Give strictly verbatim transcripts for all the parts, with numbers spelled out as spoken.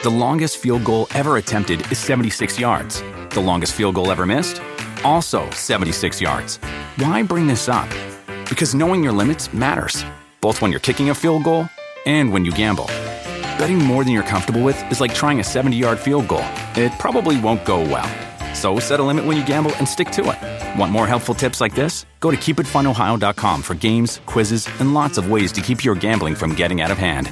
The longest field goal ever attempted is seventy-six yards. The longest field goal ever missed? Also seventy-six yards. Why bring this up? Because knowing your limits matters, both when you're kicking a field goal and when you gamble. Betting more than you're comfortable with is like trying a seventy-yard field goal. It probably won't go well. So set a limit when you gamble and stick to it. Want more helpful tips like this? Go to keep it fun ohio dot com for games, quizzes, and lots of ways to keep your gambling from getting out of hand.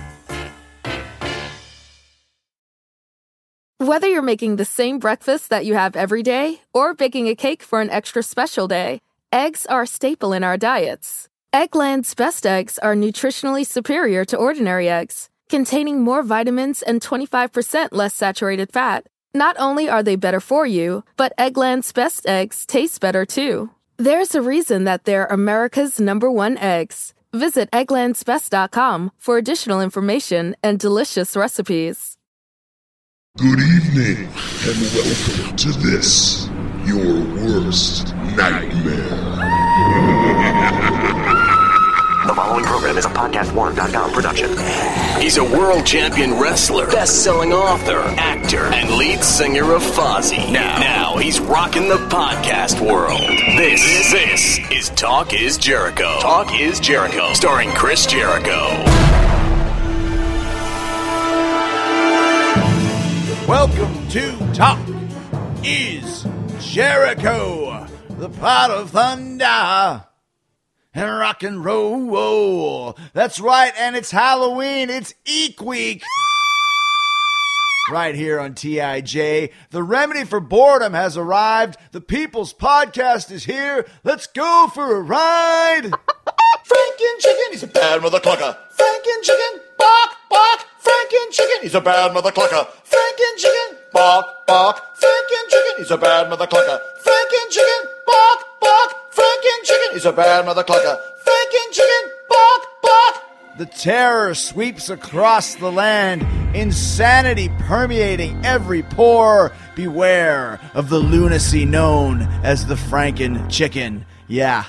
Whether you're making the same breakfast that you have every day or baking a cake for an extra special day, eggs are a staple in our diets. Eggland's best eggs are nutritionally superior to ordinary eggs, containing more vitamins and twenty-five percent less saturated fat. Not only are they better for you, but Eggland's best eggs taste better too. There's a reason that they're America's number one eggs. Visit egglands best dot com for additional information and delicious recipes. Good evening, and welcome to this, your worst nightmare. The following program is a podcast one dot com production. He's a world champion wrestler, best-selling author, actor, and lead singer of Fozzy. Now, now he's rocking the podcast world. This, this is Talk is Jericho. Talk is Jericho, starring Chris Jericho. Welcome to Talk is Jericho, the pot of thunder and rock and roll. That's right, and it's Halloween. It's Eek Week. Right here on T I J. The remedy for boredom has arrived. The People's Podcast is here. Let's go for a ride. Franken chicken, he's a bad mother clucker. Franken chicken, bark, bark. Franken chicken, he's a bad mother clucker. Franken chicken, bark, bark. Franken chicken, he's a bad mother clucker. Franken chicken, bark, bark. Franken chicken, he's a bad mother clucker. Franken chicken, bark, bark. The terror sweeps across the land, insanity permeating every pore. Beware of the lunacy known as the Franken chicken. Yeah.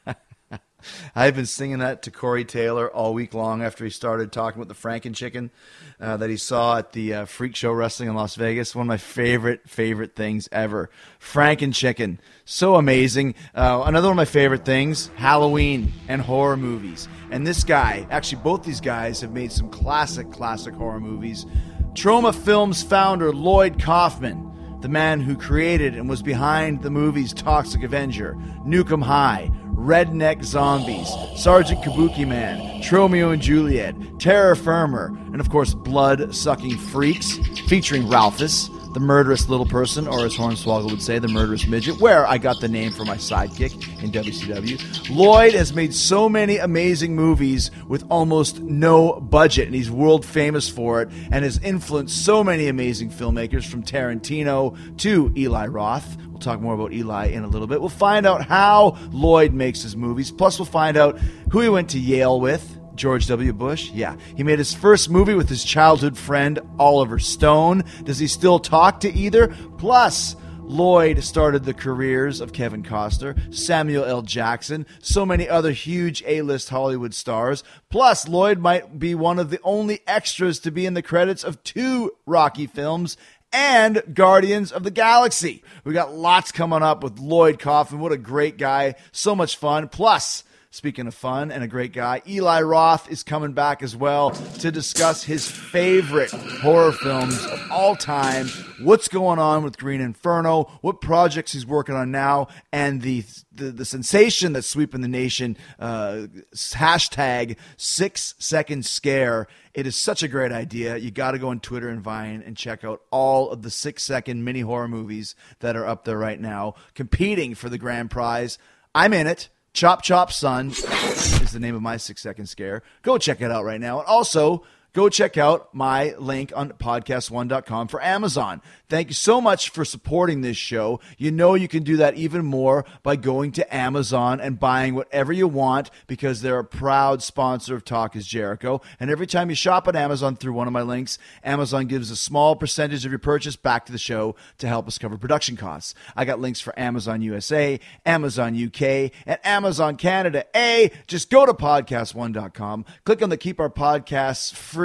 I've been singing that to Corey Taylor all week long after he started talking about the Franken chicken uh, that he saw at the uh, Freak Show Wrestling in Las Vegas. One of my favorite, favorite things ever. Franken chicken. So amazing. Uh, another one of my favorite things, Halloween and horror movies. And this guy, actually both these guys have made some classic, classic horror movies. Troma Films founder Lloyd Kaufman, the man who created and was behind the movies Toxic Avenger, Nuke 'Em High, Redneck Zombies, Sergeant Kabuki Man, Tromeo and Juliet, Terror Firmer, and of course Blood-Sucking Freaks, featuring Ralphus, the murderous little person, or as Hornswoggle would say, the murderous midget, where I got the name for my sidekick in W C W. Lloyd has made so many amazing movies with almost no budget, and he's world famous for it, and has influenced so many amazing filmmakers from Tarantino to Eli Roth. We'll talk more about Eli in a little bit. We'll find out how Lloyd makes his movies, plus we'll find out who he went to Yale with. George W. Bush, yeah. He made his first movie with his childhood friend, Oliver Stone. Does he still talk to either? Plus, Lloyd started the careers of Kevin Costner, Samuel L. Jackson, so many other huge A-list Hollywood stars. Plus, Lloyd might be one of the only extras to be in the credits of two Rocky films and Guardians of the Galaxy. We got lots coming up with Lloyd Kaufman. What a great guy. So much fun. Plus, speaking of fun and a great guy, Eli Roth is coming back as well to discuss his favorite horror films of all time, what's going on with Green Inferno, what projects he's working on now, and the the, the sensation that's sweeping the nation, uh, hashtag six second scare. It is such a great idea. You got to go on Twitter and Vine and check out all of the six-second mini horror movies that are up there right now, competing for the grand prize. I'm in it. Chop Chop Son is the name of my six-second scare. Go check it out right now. And also, go check out my link on podcast one dot com for Amazon. Thank you so much for supporting this show. You know you can do that even more by going to Amazon and buying whatever you want, because they're a proud sponsor of Talk is Jericho. And every time you shop at Amazon through one of my links, Amazon gives a small percentage of your purchase back to the show to help us cover production costs. I got links for Amazon U S A, Amazon U K, and Amazon Canada. A, just go to podcast one dot com, click on the Keep Our Podcasts Free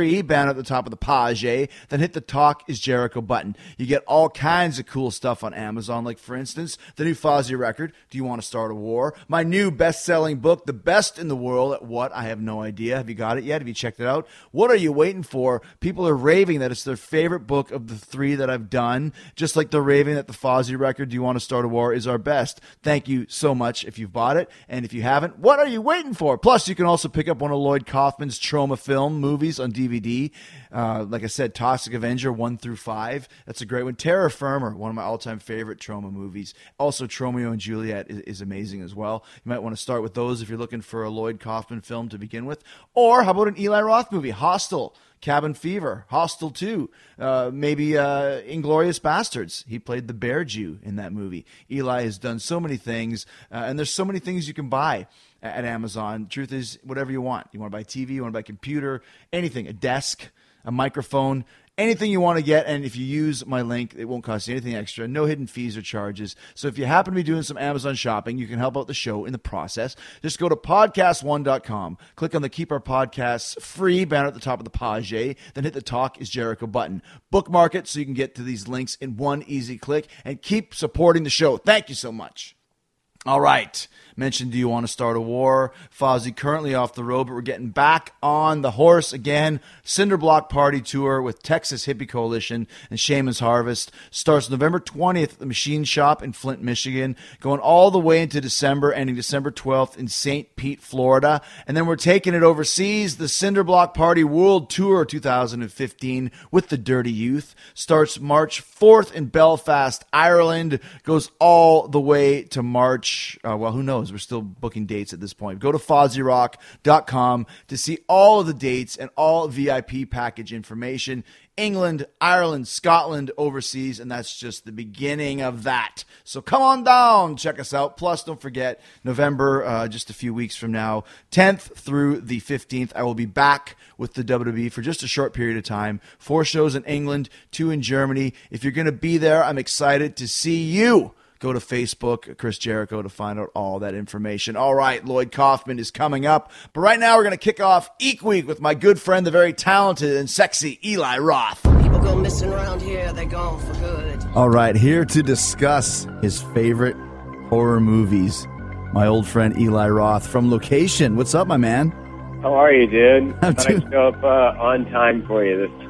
free, banner at the top of the page, then hit the Talk is Jericho button. You get all kinds of cool stuff on Amazon, like, for instance, the new Fozzy record, Do You Want to Start a War? My new best-selling book, The Best in the World at What? I have no idea. Have you got it yet? Have you checked it out? What are you waiting for? People are raving that it's their favorite book of the three that I've done, just like they're raving that the Fozzy record, Do You Want to Start a War, is our best. Thank you so much if you've bought it, and if you haven't, what are you waiting for? Plus, you can also pick up one of Lloyd Kaufman's Troma film movies on D V D. Uh, like I said, Toxic Avenger one through five. That's a great one. Terra Firma, one of my all-time favorite Troma movies. Also, Tromeo and Juliet is, is amazing as well. You might want to start with those if you're looking for a Lloyd Kaufman film to begin with. Or how about an Eli Roth movie, Hostel, Cabin Fever, Hostel two, uh, maybe uh, Inglourious Bastards. He played the Bear Jew in that movie. Eli has done so many things, uh, and there's so many things you can buy at Amazon. Truth is, whatever you want. You want to buy T V, you want to buy computer, anything, a desk, a microphone, anything you want to get. And if you use my link, it won't cost you anything extra. No hidden fees or charges. So if you happen to be doing some Amazon shopping, you can help out the show in the process. Just go to podcast one dot com, click on the Keep Our Podcasts Free banner at the top of the page, then hit the Talk is Jericho button. Bookmark it so you can get to these links in one easy click, and keep supporting the show. Thank you so much. All right. Mentioned, Do You Want to Start a War? Fozzy currently off the road, but we're getting back on the horse again. Cinderblock Party Tour with Texas Hippie Coalition and Shaman's Harvest starts November twentieth at the Machine Shop in Flint, Michigan, going all the way into December, ending December twelfth in Saint Pete, Florida. And then we're taking it overseas. The Cinderblock Party World Tour two thousand fifteen with the Dirty Youth starts March fourth in Belfast, Ireland, goes all the way to March. Uh, well, who knows? We're still booking dates at this point. Go to fozzy rock dot com to see all of the dates and all V I P package information. England, Ireland, Scotland, overseas, and that's just the beginning of that. So come on down, check us out. Plus, don't forget, November, uh, just a few weeks from now, tenth through the fifteenth, I will be back with the W W E for just a short period of time. Four shows in England, two in Germany. If you're going to be there, I'm excited to see you. Go to Facebook, Chris Jericho, to find out all that information. All right, Lloyd Kaufman is coming up. But right now, we're going to kick off Eek Week with my good friend, the very talented and sexy Eli Roth. People go missing around here, they're gone for good. All right, here to discuss his favorite horror movies, my old friend Eli Roth from Location. What's up, my man? How are you, dude? I'm Thought I'd show up uh, on time for you this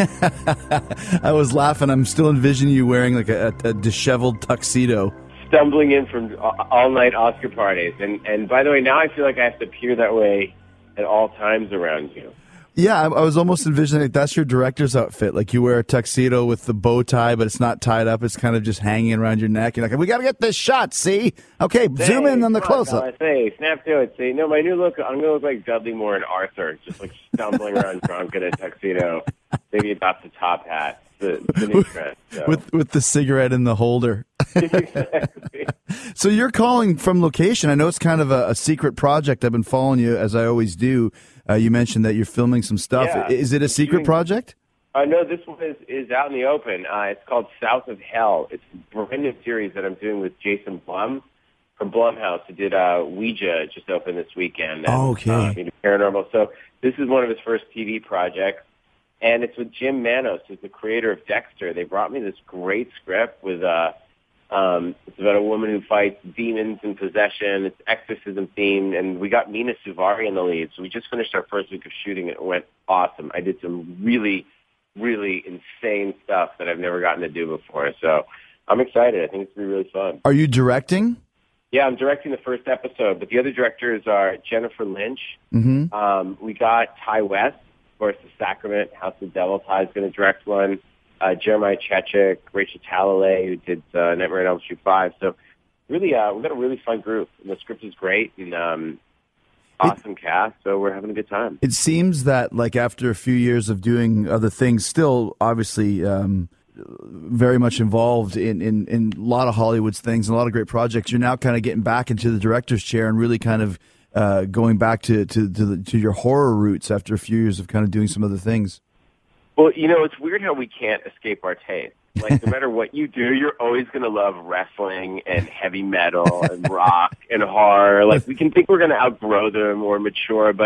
time. I was laughing. I'm still envisioning you wearing like a, a disheveled tuxedo. Stumbling in from all-night Oscar parties. And, and by the way, now I feel like I have to appear that way at all times around you. Yeah, I, I was almost envisioning like that's your director's outfit. Like you wear a tuxedo with the bow tie, but it's not tied up. It's kind of just hanging around your neck. You're like, we got to get this shot, see? Okay, say, zoom in on the come on, close-up. I say, snap to it. See, no, my new look, I'm going to look like Dudley Moore and Arthur, just like stumbling around drunk in a tuxedo. Maybe adopt a top hat. The, the new trend. So. With, with the cigarette in the holder. Exactly. So you're calling from Location. I know it's kind of a, a secret project. I've been following you, as I always do. Uh, you mentioned that you're filming some stuff. Yeah. Is it a secret doing, project? Uh, no, this one is, is out in the open. Uh, it's called South of Hell. It's a brand new series that I'm doing with Jason Blum from Blumhouse, who did uh, Ouija, just opened this weekend. And, oh, okay. Uh, he did Paranormal. So this is one of his first T V projects. And it's with Jim Manos, who's the creator of Dexter. They brought me this great script with, uh, um, it's about a woman who fights demons and possession. It's exorcism themed. And we got Mina Suvari in the lead. So we just finished our first week of shooting. It went awesome. I did some really, really insane stuff that I've never gotten to do before. So I'm excited. I think it's going to be really fun. Are you directing? Yeah, I'm directing the first episode. But the other directors are Jennifer Lynch. Mm-hmm. Um, we got Ty West. Of course, The Sacrament, House of Devil. Ty's going to direct one. Uh, Jeremiah Chechik, Rachel Talalay, who did uh, Nightmare on Elm Street five. So really, uh, we've got a really fun group. And the script is great and um, awesome it, cast, so we're having a good time. It seems that, like, after a few years of doing other things, still obviously um, very much involved in, in, in a lot of Hollywood's things and a lot of great projects, you're now kind of getting back into the director's chair and really kind of Uh, going back to to to, the, to your horror roots after a few years of kind of doing some other things. Well, you know, it's weird how we can't escape our taste. Like, no matter what you do, you're always going to love wrestling and heavy metal and rock and horror. Like, we can think we're going to outgrow them or mature, but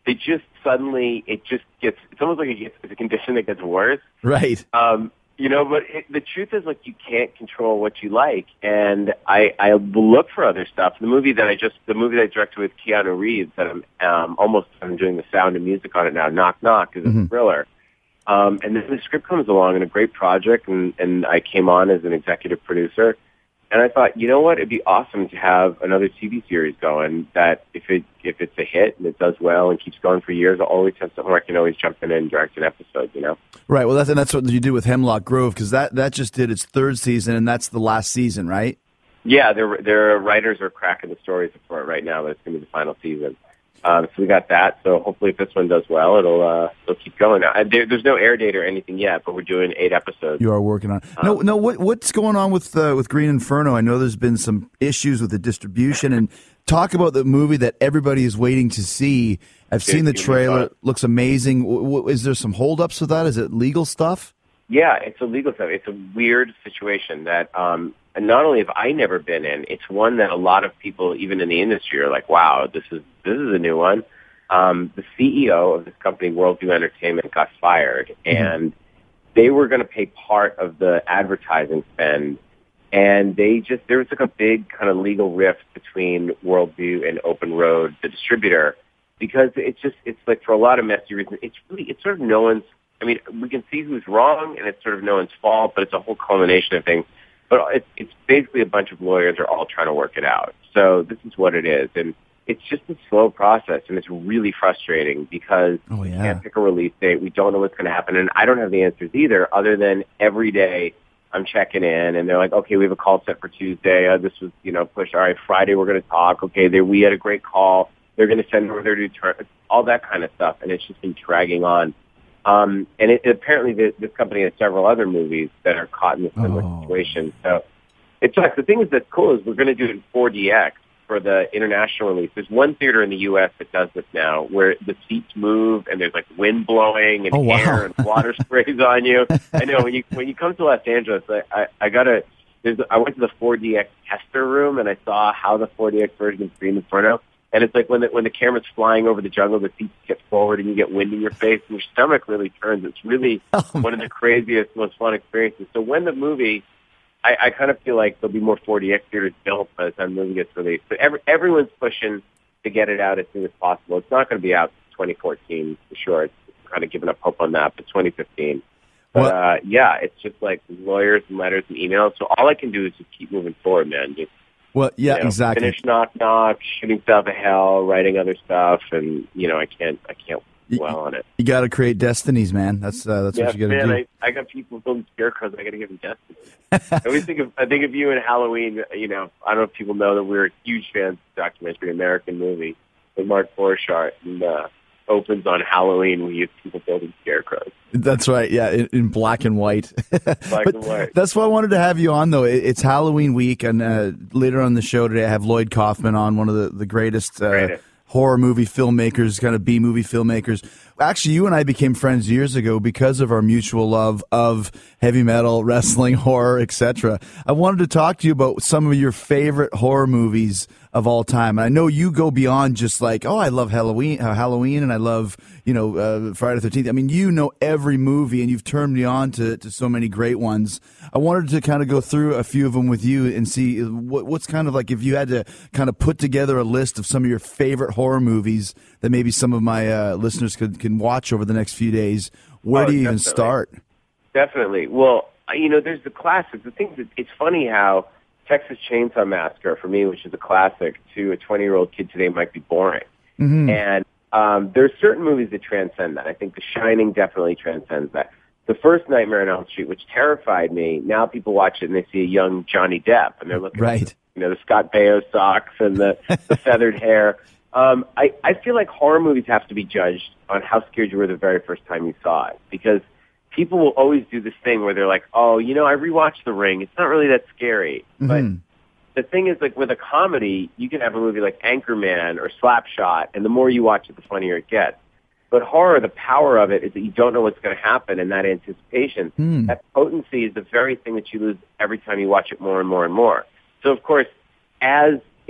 they just suddenly, it just gets, it's almost like it gets, it's a condition that gets worse. Right. Um, you know, but it, the truth is, like, you can't control what you like. And I, I will look for other stuff. The movie that I just, the movie that I directed with Keanu Reeves that I'm um, almost, I'm doing the sound and music on it now, Knock Knock, is a Mm-hmm. thriller. Um, and then the script comes along and a great project, and, and I came on as an executive producer. And I thought, you know what, it'd be awesome to have another T V series going that if it if it's a hit and it does well and keeps going for years, I'll always have something where I can always jump in and direct an episode, you know? Right. Well, that's, and that's what you do with Hemlock Grove, because that, that just did its third season, and that's the last season, right? Yeah, their their writers are cracking the stories for it right now, but it's going to be the final season. Um, so we got that. So hopefully, if this one does well, it'll uh, it'll keep going. Now, there, there's no air date or anything yet, but we're doing eight episodes. You are working on it. No, no. What what's going on with uh, with Green Inferno? I know there's been some issues with the distribution, and talk about the movie that everybody is waiting to see. I've seen the trailer; looks amazing. W- w- is there some holdups with that? Is it legal stuff? Yeah, it's a legal stuff. It's a weird situation that um, and not only have I never been in, it's one that a lot of people, even in the industry, are like, "Wow, this is this is a new one." Um, the C E O of this company, Worldview Entertainment, got fired, and mm-hmm. they were going to pay part of the advertising spend, and they just there was like a big kind of legal rift between Worldview and Open Road, the distributor, because it's just it's like for a lot of messy reasons, it's really it's sort of no one's. I mean, we can see who's wrong, and it's sort of no one's fault, but it's a whole culmination of things. But it's, it's basically a bunch of lawyers are all trying to work it out. So this is what it is. And it's just a slow process, and it's really frustrating because oh, yeah. we can't pick a release date. We don't know what's going to happen, and I don't have the answers either, other than every day I'm checking in, and they're like, okay, we have a call set for Tuesday. Uh, this was, you know, pushed. All right, Friday we're going to talk. Okay, they, we had a great call. They're going to send over their return, all that kind of stuff, and it's just been dragging on. Um, and it, apparently this, this company has several other movies that are caught in a similar oh. situation. So it's like the thing is that's cool is we're going to do it in four D X for the international release. There's one theater in the U S that does this now where the seats move and there's like wind blowing and oh, wow. air and water sprays on you. I know when you when you come to Los Angeles, I, I, I gotta. There's, I went to the four D X tester room and I saw how the four D X version of Green Inferno. And it's like when the, when the camera's flying over the jungle, the seats get forward and you get wind in your face and your stomach really turns. It's really oh, one of the craziest, most fun experiences. So when the movie, I, I kind of feel like there'll be more four D X theaters built by the time the movie gets released. But every, everyone's pushing to get it out as soon as possible. It's not going to be out twenty fourteen for sure. It's kind of giving up hope on that, but twenty fifteen. But well, uh, yeah, it's just like lawyers and letters and emails. So all I can do is just keep moving forward, man. Just, Well, yeah, you know, exactly. Finish Knock Knock, shooting stuff of hell, writing other stuff, and you know, I can't, I can't dwell on it. You got to create destinies, man. That's uh, that's yeah, what you got to man, do. I, I got people building scarecrows. I got to give them destinies. I always think of, I think of you in Halloween. You know, I don't know if people know that we're huge fans of the documentary American Movie with Mark Borchardt, and uh, opens on Halloween when you have people building scarecrows. That's right, yeah, in, in black and white. Black and white. That's why I wanted to have you on, though. It, it's Halloween week, and uh, later on the show today, I have Lloyd Kaufman on, one of the, the greatest uh, Greatest. horror movie filmmakers, kind of B-movie filmmakers. Actually, you and I became friends years ago because of our mutual love of heavy metal, wrestling, horror, et cetera. I wanted to talk to you about some of your favorite horror movies of all time. And I know you go beyond just like, oh, I love Halloween, uh, Halloween, and I love, you know, uh, Friday the thirteenth. I mean, you know every movie, and you've turned me on to, to so many great ones. I wanted to kind of go through a few of them with you and see what, what's kind of like if you had to kind of put together a list of some of your favorite horror movies that maybe some of my uh, listeners could can watch over the next few days. Where oh, do you definitely. even start? Definitely. Well, you know, there's the classics. The thing that it's funny how Texas Chainsaw Massacre, for me, which is a classic, to a twenty-year-old kid today might be boring. Mm-hmm. And um, there's certain movies that transcend that. I think The Shining definitely transcends that. The first Nightmare on Elm Street, which terrified me, now people watch it and they see a young Johnny Depp, and they're looking right. at the, you know, the Scott Baio socks and the, the feathered hair. Um, I, I feel like horror movies have to be judged on how scared you were the very first time you saw it, because people will always do this thing where they're like, oh, you know, I rewatched The Ring. It's not really that scary. Mm-hmm. But the thing is, like, with a comedy, you can have a movie like Anchorman or Slapshot, and the more you watch it, the funnier it gets. But horror, the power of it is that you don't know what's going to happen, and that anticipation, mm. that potency is the very thing that you lose every time you watch it more and more and more. So, of course, as it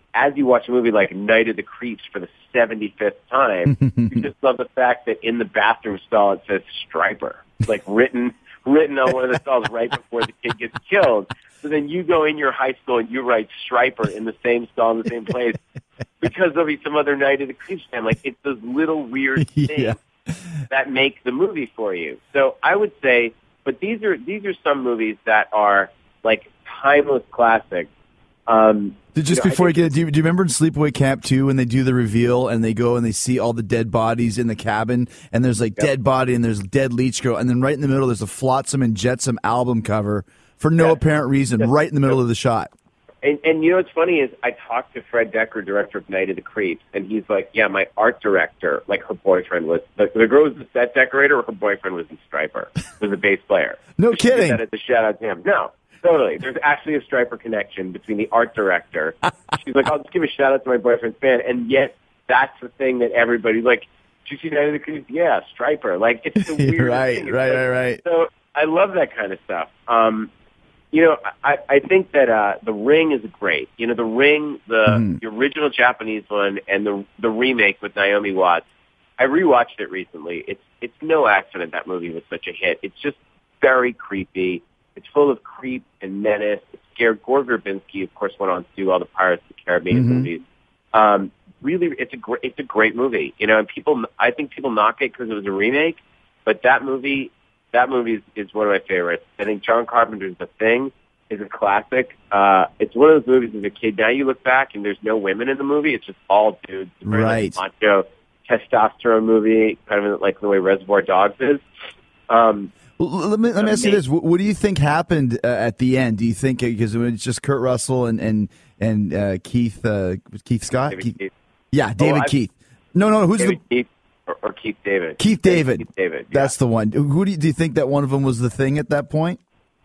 as you watch a movie like Night of the Creeps for the seventy-fifth time, you just love the fact that in the bathroom stall it says Striper, like written written on one of the stalls right before the kid gets killed. So then you go in your high school and you write Striper in the same stall in the same place because there'll be some other Night of the Creeps fan. Like, it's those little weird things Yeah. that make the movie for you. So I would say, but these are these are some movies that are like timeless classics. Um, Just you know, before I you think- get it, do you, do you remember in Sleepaway Camp two when they do the reveal and they go and they see all the dead bodies in the cabin and there's like Yep. dead body and there's dead leech girl and then right in the middle there's a Flotsam and Jetsam album cover for no Yeah. apparent reason right in the middle of the shot. And, and you know what's funny is I talked to Fred Decker, director of Night of the Creeps, and he's like, yeah, my art director, like her boyfriend was, the, the girl was the set decorator, her boyfriend was in Striper, was a bass player. No So she did kidding. that as a shout out to him. No, totally. There's actually a Striper connection between the art director. She's like, I'll just give a shout out to my boyfriend's band, and yet that's the thing that everybody, like, did you see Night of the Creeps? Yeah, Striper. Like, it's the weird Right, thing. It's right, like- right, right. So I love that kind of stuff. Um, You know, I, I think that uh, The Ring is great. You know, The Ring, the, Mhm. the original Japanese one, and the the remake with Naomi Watts. I rewatched it recently. It's it's no accident that movie was such a hit. It's just very creepy. It's full of creep and menace. It scared Gore Verbinski, of course, went on to do all the Pirates of the Caribbean Mhm. movies. Um, really, it's a great it's a great movie. You know, and people, I think people knock it because it was a remake, but that movie. That movie is, is one of my favorites. I think John Carpenter's The Thing is a classic. Uh, it's one of those movies as a kid. Now you look back and there's no women in the movie. It's just all dudes. It's very Right. Like macho testosterone movie, kind of like the way Reservoir Dogs is. Um, Well, let me let me ask you this: what, what do you think happened uh, at the end? Do you think because it's just Kurt Russell and and and uh, Keith uh, Keith Scott? David Keith- Keith. Yeah, David I- Keith. No, no, who's David the Keith or, or Keith David. Keith David? Keith David. Yeah. That's the one. Who do you, do you think that one of them was the thing at that point?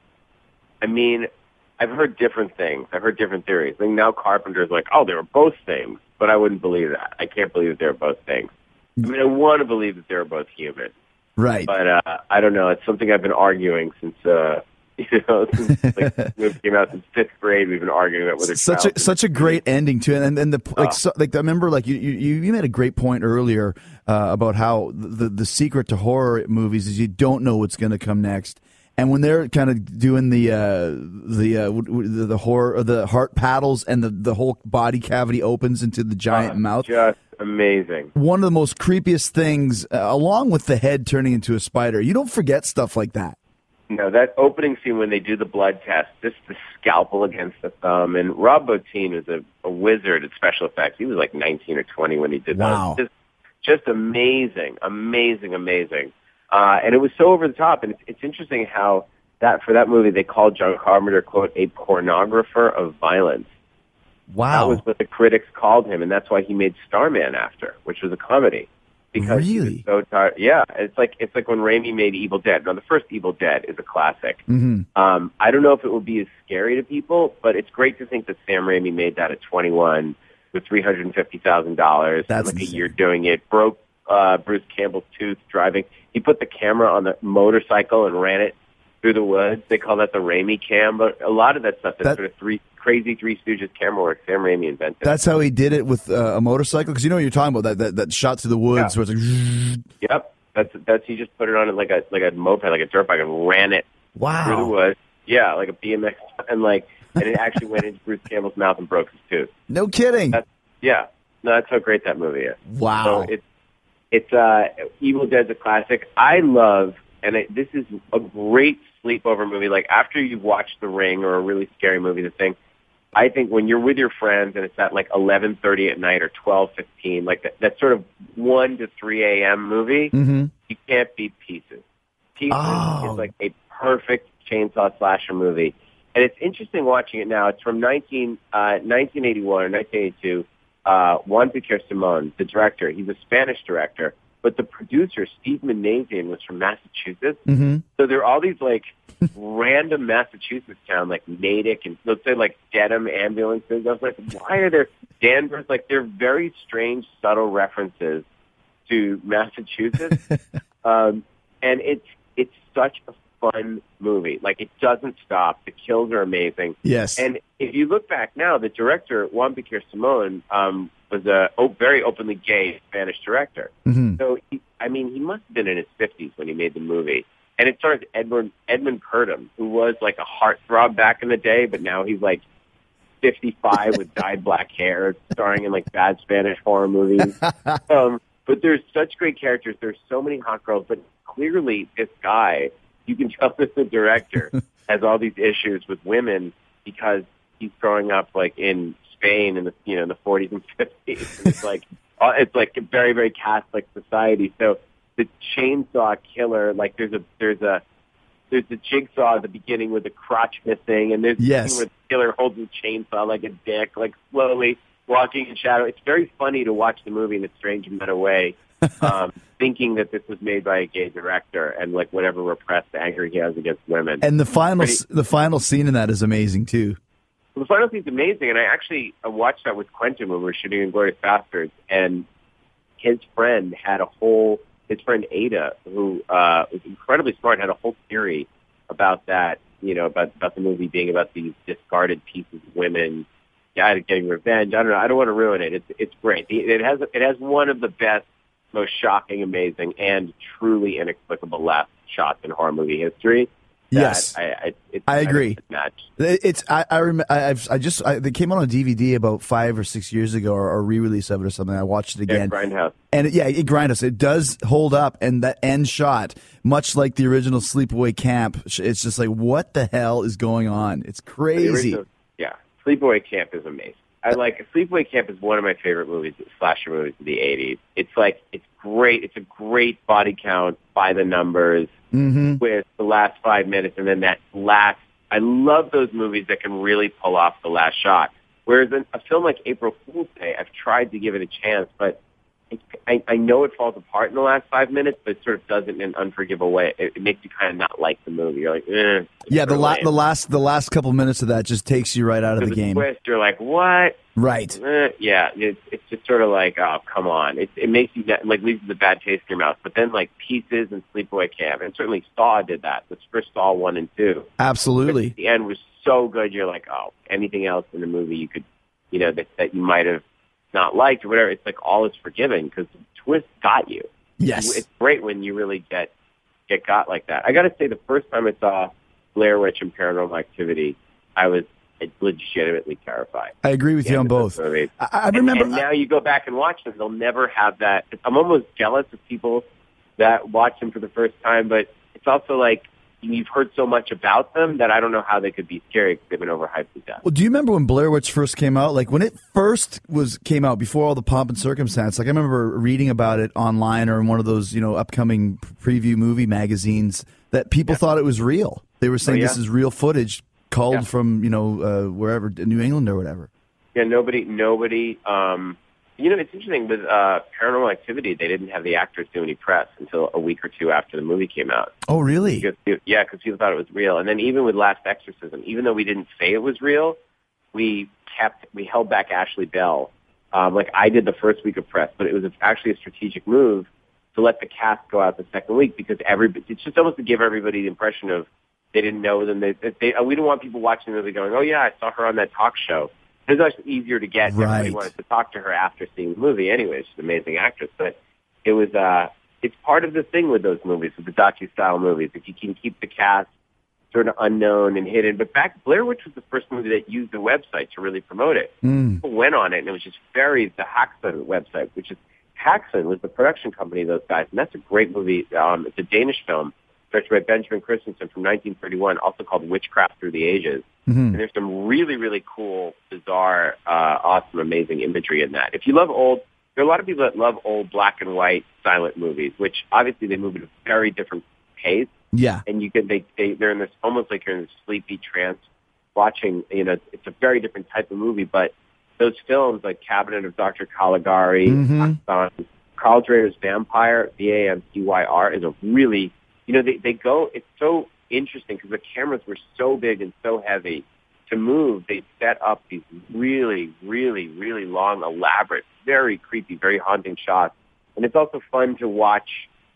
I mean, I've heard different things. I've heard different theories. I think now Carpenter's like, oh, they were both things, but I wouldn't believe that. I can't believe that they were both things. I mean, I want to believe that they were both human. Right. But uh, I don't know. It's something I've been arguing since, uh, you know, since like, the movie came out since fifth grade. We've been arguing about whether such a child- such a great ending to it, and and the like. Oh. So, like I remember, like you you you made a great point earlier uh, about how the the secret to horror movies is you don't know what's going to come next. And when they're kind of doing the uh, the, uh, w- w- the the horror, the heart paddles, and the, the whole body cavity opens into the giant uh, mouth, just amazing. one of the most creepiest things, uh, along with the head turning into a spider. You don't forget stuff like that. No, that opening scene when they do the blood test, just the scalpel against the thumb, and Rob Bottin is a, a wizard at special effects. He was like nineteen or twenty when he did Wow. that. Just, just amazing, amazing, amazing. Uh, and it was so over the top. And it's, it's interesting how that for that movie they called John Carpenter, quote, a pornographer of violence. Wow. That was what the critics called him, and that's why he made Starman after, which was a comedy. Because he was Really? so tired. Yeah, it's like it's like when Raimi made Evil Dead. Now, the first Evil Dead is a classic. hmm Um, I don't know if it will be as scary to people, but it's great to think that Sam Raimi made that at twenty-one with three hundred fifty thousand dollars, That's like a insane. year doing it. Broke uh, Bruce Campbell's tooth driving. He put the camera on the motorcycle and ran it through the woods. They call that the Raimi cam. But a lot of that stuff, that, That- sort of three crazy Three Stooges camera work, Sam Raimi invented. That's how he did it with uh, a motorcycle, because you know what you're talking about, that that, that shot through the woods Yeah. where it's like, Yep, that's that's he just put it on like a like a moped, like a dirt bike, and ran it through the wow, woods. Yeah, like a B M X, and like and it actually went into Bruce Campbell's mouth and broke his tooth. no kidding. That's, yeah, no, that's how great that movie is. Wow. So it's it's uh, Evil Dead's a classic. I love, and it, this is a great sleepover movie. Like after you've watched The Ring or a really scary movie, The Thing. I think when you're with your friends and it's at like eleven thirty at night or twelve fifteen, like that, that sort of one to three a.m. movie, hmm you can't beat Pieces. Pieces Oh. is like a perfect chainsaw slasher movie. And it's interesting watching it now. It's from nineteen, uh, nineteen eighty-one or nineteen eighty-two. Uh, Juan Piquer Simon, the director, he's a Spanish director, but the producer, Steve Manassian, was from Massachusetts. hmm So there are all these like random Massachusetts town like Natick and let's say like Dedham ambulances. I was like, why are there Danvers? Like they're very strange, subtle references to Massachusetts. um, and it's it's such a fun movie. Like, it doesn't stop. The kills are amazing. Yes. And if you look back now, the director, Juan Piquer Simón, um, was a oh, very openly gay Spanish director. Mm-hmm. So, he, I mean, he must have been in his fifties when he made the movie. And it stars Edmund, Edmund Purdom, who was like a heartthrob back in the day, but now he's like fifty-five with dyed black hair, starring in like bad Spanish horror movies. Um, but there's such great characters. There's so many hot girls, but clearly this guy, you can tell that the director has all these issues with women because he's growing up like in Spain in the you know in the forties and fifties. And it's like uh, it's like a very very Catholic society. So the chainsaw killer, like there's a there's a there's a jigsaw at the beginning with the crotch missing, and there's yes. a scene where the killer holds a chainsaw like a dick, like slowly walking in shadow. It's very funny to watch the movie in a strange meta way, um, thinking that this was made by a gay director and like whatever repressed anger he has against women. And the final Pretty, the final scene in that is amazing too. Well, the final scene's amazing, and I actually I watched that with Quentin when we were shooting Inglourious Basterds, and his friend had a whole. His friend Ada, who uh, was incredibly smart, had a whole theory about that, you know, about, about the movie being about these discarded pieces of women, yeah, getting revenge. I don't know. I don't want to ruin it. It's it's great. It has it has one of the best, most shocking, amazing, and truly inexplicable last shots in horror movie history. Yes, I, I, it's, I agree. I it's I I, rem- I I've I just I, they came out on D V D about five or six years ago, or, or re-release of it or something. I watched it again. Yeah, Grindhouse. And it, yeah, it Grindhouse. It does hold up, and that end shot, much like the original Sleepaway Camp, it's just like, what the hell is going on? It's crazy. Original, yeah, Sleepaway Camp is amazing. I like Sleepaway Camp is one of my favorite movies, slasher movies of the eighties. It's like it's great. It's a great body count by the numbers. Mm-hmm. With the last five minutes, and then that last. I love those movies that can really pull off the last shot. Whereas in a film like April Fool's Day, I've tried to give it a chance, but it, I, I know it falls apart in the last five minutes, but it sort of does it in an unforgivable way. It, it makes you kind of not like the movie. You're like, eh. Yeah, the, la- the last the last couple minutes of that just takes you right out of the, the game. Twist, you're like, what? Right. Eh, yeah, it's it's just sort of like, oh, come on. It it makes you like leaves the bad taste in your mouth. But then like Pieces and Sleepaway Camp, and certainly Saw did that. The first Saw one and two. Absolutely. But the end was so good. You're like, oh, anything else in the movie you could, you know, that that you might have not liked or whatever. It's like all is forgiven because the twist got you. Yes. It's great when you really get get got like that. I got to say, the first time I saw Blair Witch and Paranormal Activity, I was legitimately terrified. I agree with you on both. I, I remember. And, and now you go back and watch them; they'll never have that. I'm almost jealous of people that watch them for the first time, but it's also like you've heard so much about them that I don't know how they could be scary because they've been overhyped to death. Well, do you remember when Blair Witch first came out? Like when it first was came out, before all the pomp and circumstance. Like I remember reading about it online or in one of those, you know, upcoming preview movie magazines that people yeah. thought it was real. They were saying oh, yeah. this is real footage. Called yeah. from, you know, uh, wherever, New England or whatever. Yeah, nobody, nobody, um, you know, it's interesting with uh, Paranormal Activity, they didn't have the actors do any press until a week or two after the movie came out. Oh, really? Because, yeah, because people thought it was real. And then even with Last Exorcism, even though we didn't say it was real, we kept, we held back Ashley Bell. Um, like I did the first week of press, but it was actually a strategic move to let the cast go out the second week because everybody, it's just almost to give everybody the impression of, they didn't know them. They, they, they, we didn't want people watching the movie going, oh, yeah, I saw her on that talk show. It was actually easier to get. Right. Everybody wanted to talk to her after seeing the movie anyway. She's an amazing actress. But it was, uh, it's part of the thing with those movies, with the docu-style movies. If you can keep the cast sort of unknown and hidden. But back, Blair Witch was the first movie that used the website to really promote it. Mm. People went on it, and it was just very, the Haxon website, which is, Haxon was the production company of those guys. And that's a great movie. Um, it's a Danish film. Directed by Benjamin Christensen from nineteen thirty-one, also called Witchcraft Through the Ages. Mm-hmm. And there's some really, really cool, bizarre, uh, awesome, amazing imagery in that. If you love old, there are a lot of people that love old black and white silent movies, which obviously they move at a very different pace. Yeah. And you can, they, they, they're in this, almost like you're in this sleepy trance watching, you know, it's a very different type of movie, but those films like Cabinet of Doctor Caligari, mm-hmm. Carl Dreher's Vampire, V A M P Y R, is a really, you know, they, they go, it's so interesting because the cameras were so big and so heavy to move. They set up these really, really, really long, elaborate, very creepy, very haunting shots. And it's also fun to watch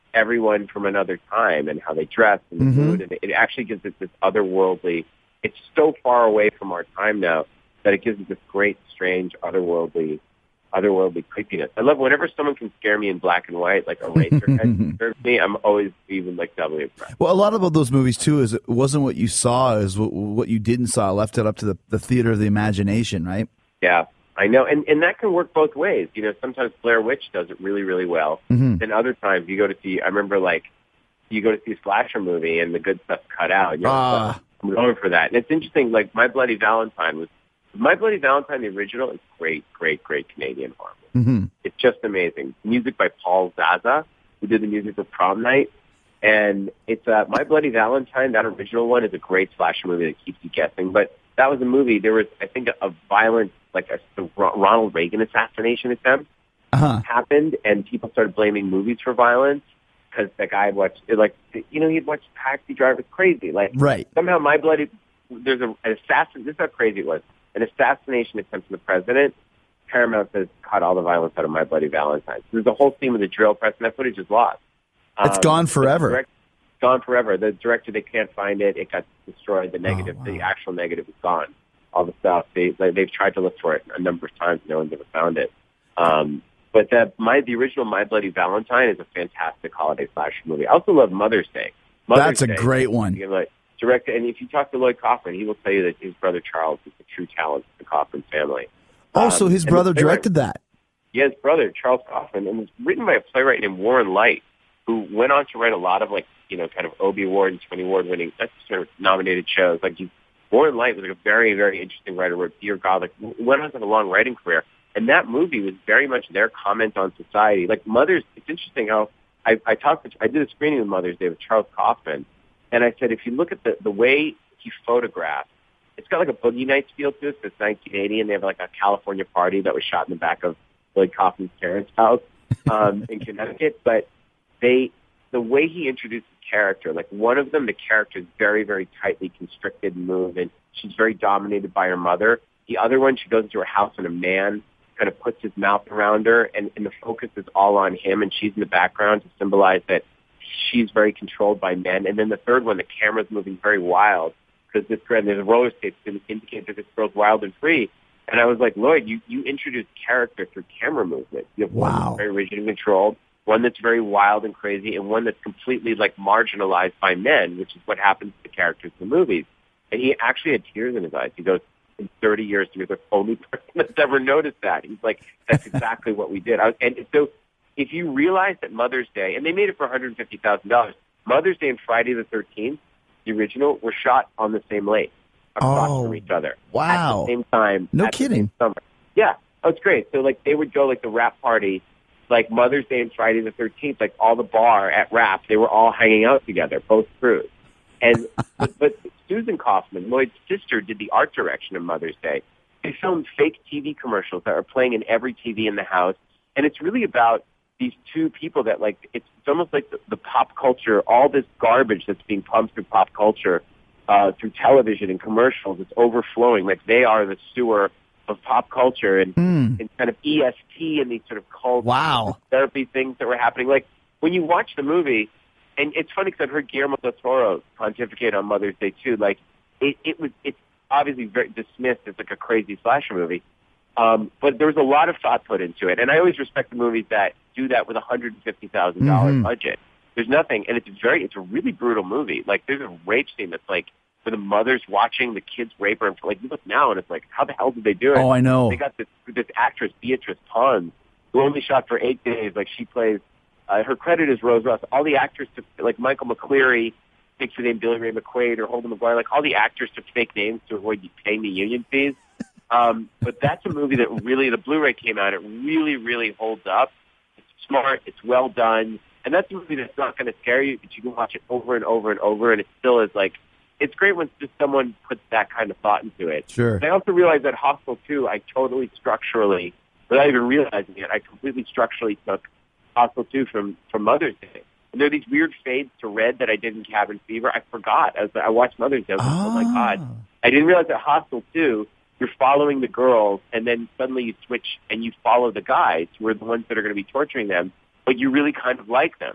everyone from another time and how they dress and the Mhm. mood, and it actually gives it this otherworldly. It's so far away from our time now that it gives it this great, strange, otherworldly, otherworldly creepiness. I love whenever someone can scare me in black and white, like Eraserhead scares me. I'm always even like doubly impressed. Well, a lot about those movies too is it wasn't what you saw, is what, what you didn't saw. Left it up to the, the theater of the imagination, right? Yeah, I know, and and that can work both ways. You know, sometimes Blair Witch does it really, really well. Mhm. And other times you go to see. I remember like you go to see a slasher movie and the good stuff's cut out. And you're Ah. like, I'm going for that. And it's interesting. Like My Bloody Valentine was My Bloody Valentine, the original, is great, great, great Canadian horror. Mm-hmm. It's just amazing. Music by Paul Zaza, who did the music for Prom Night. And it's uh, My Bloody Valentine, that original one, is a great slasher movie that keeps you guessing. But that was a movie, there was, I think, a, a violent, like a, a Ronald Reagan assassination attempt Uh-huh. happened, and people started blaming movies for violence because that guy had watched, like, you know, he'd watched Taxi Driver. It's crazy. Like, Right. somehow My Bloody, there's a, an assassin, this is how crazy it was, an assassination attempt on the president. Paramount says, cut all the violence out of My Bloody Valentine. So there's a whole scene with the drill press, and that footage is lost. It's Um, gone the forever. direct- gone forever. The director, they can't find it. It got destroyed. The negative, wow. the actual negative is gone. All the stuff. They, they, they've tried to look for it a number of times. No one's ever found it. Um, but the, my, the original My Bloody Valentine is a fantastic holiday slasher movie. I also love Mother's Day. Mother's That's a Day, great one. you know, like, director, and if you talk to Lloyd Kaufman, he will tell you that his brother Charles is the true talent of the Kaufman family. Also, Um, his and brother the playwright- directed that. Yeah, his brother, Charles Kaufman, and it was written by a playwright named Warren Light, who went on to write a lot of, like, you know, kind of Obie Award and Tony Award winning, that's sort of nominated shows. Like, he, Warren Light was like a very, very interesting writer, wrote Dear God, like, went on to have a long writing career. And that movie was very much their comment on society. Like, Mother's, it's interesting how I, I talked, to, I did a screening of Mother's Day with Charles Kaufman, and I said, if you look at the, the way he photographed, it's got like a Boogie Nights feel to it. It's nineteen eighty, and they have like a California party that was shot in the back of Lloyd Kaufman's parents' house um, in Connecticut. But they, the way he introduced the character, like one of them, the character is very, very tightly constricted and moved, and she's very dominated by her mother. The other one, she goes into her house, and a man kind of puts his mouth around her, and, and the focus is all on him, and she's in the background to symbolize that she's very controlled by men. And then the third one, the camera's moving very wild, because this girl, and there's a roller skate to indicate that this girl's wild and free. And I was like, Lloyd, you, you introduced character through camera movement. You have one Wow. that's very rigid and controlled, one that's very wild and crazy, and one that's completely like marginalized by men, which is what happens to the characters in the movies. And he actually had tears in his eyes. He goes, in thirty years, you're the only person that's ever noticed that. He's like, that's exactly what we did. I was, and so if you realize that Mother's Day, and they made it for one hundred fifty thousand dollars, Mother's Day and Friday the thirteenth, the original, were shot on the same lake across Oh, from each other. wow. At the same time. No at the kidding. same summer. Yeah. Oh, it's great. So, like, they would go, like, the rap party, like, Mother's Day and Friday the thirteenth, like, all the bar at rap, they were all hanging out together, both crews. And, but, but Susan Kaufman, Lloyd's sister, did the art direction of Mother's Day. They filmed fake T V commercials that are playing in every T V in the house. And it's really about these two people that, like, it's, it's almost like the, the pop culture, all this garbage that's being pumped through pop culture, uh, through television and commercials, it's overflowing. Like, they are the sewer of pop culture and, Mm. and kind of E S T and these sort of cult Wow. therapy things that were happening. Like, when you watch the movie, and it's funny because I've heard Guillermo del Toro pontificate on Mother's Day too. Like, it, it was, it's obviously very dismissed as like a crazy slasher movie. Um, but there was a lot of thought put into it. And I always respect the movies that do that with a one hundred fifty thousand dollars Mhm. budget. There's nothing, and it's very, it's a really brutal movie. Like, there's a rape scene that's like, where the mother's watching the kids rape her, and like, you look now, and it's like, how the hell did they do it? Oh, I know. They got this, this actress, Beatrice Pons, who only shot for eight days. Like, she plays, uh, her credit is Rose Ross. All the actors took, like Michael McCleary, takes the name Billy Ray McQuaid, or Holden McGuire, like, all the actors took fake names to avoid paying the union fees. Um, but that's a movie that really, the Blu-ray came out, it really, really holds up. It's smart, it's well done, and that's a movie that's not going to scare you, but you can watch it over and over and over, and it still is like, it's great when just someone puts that kind of thought into it. Sure. And I also realized that Hostel two, I totally structurally, without even realizing it, I completely structurally took Hostel two from, from Mother's Day. And there are these weird fades to red that I did in Cabin Fever. I forgot. I, was, I watched Mother's Day. I was like, oh, my God. I didn't realize that Hostel two, you're following the girls, and then suddenly you switch and you follow the guys who are the ones that are going to be torturing them, but you really kind of like them.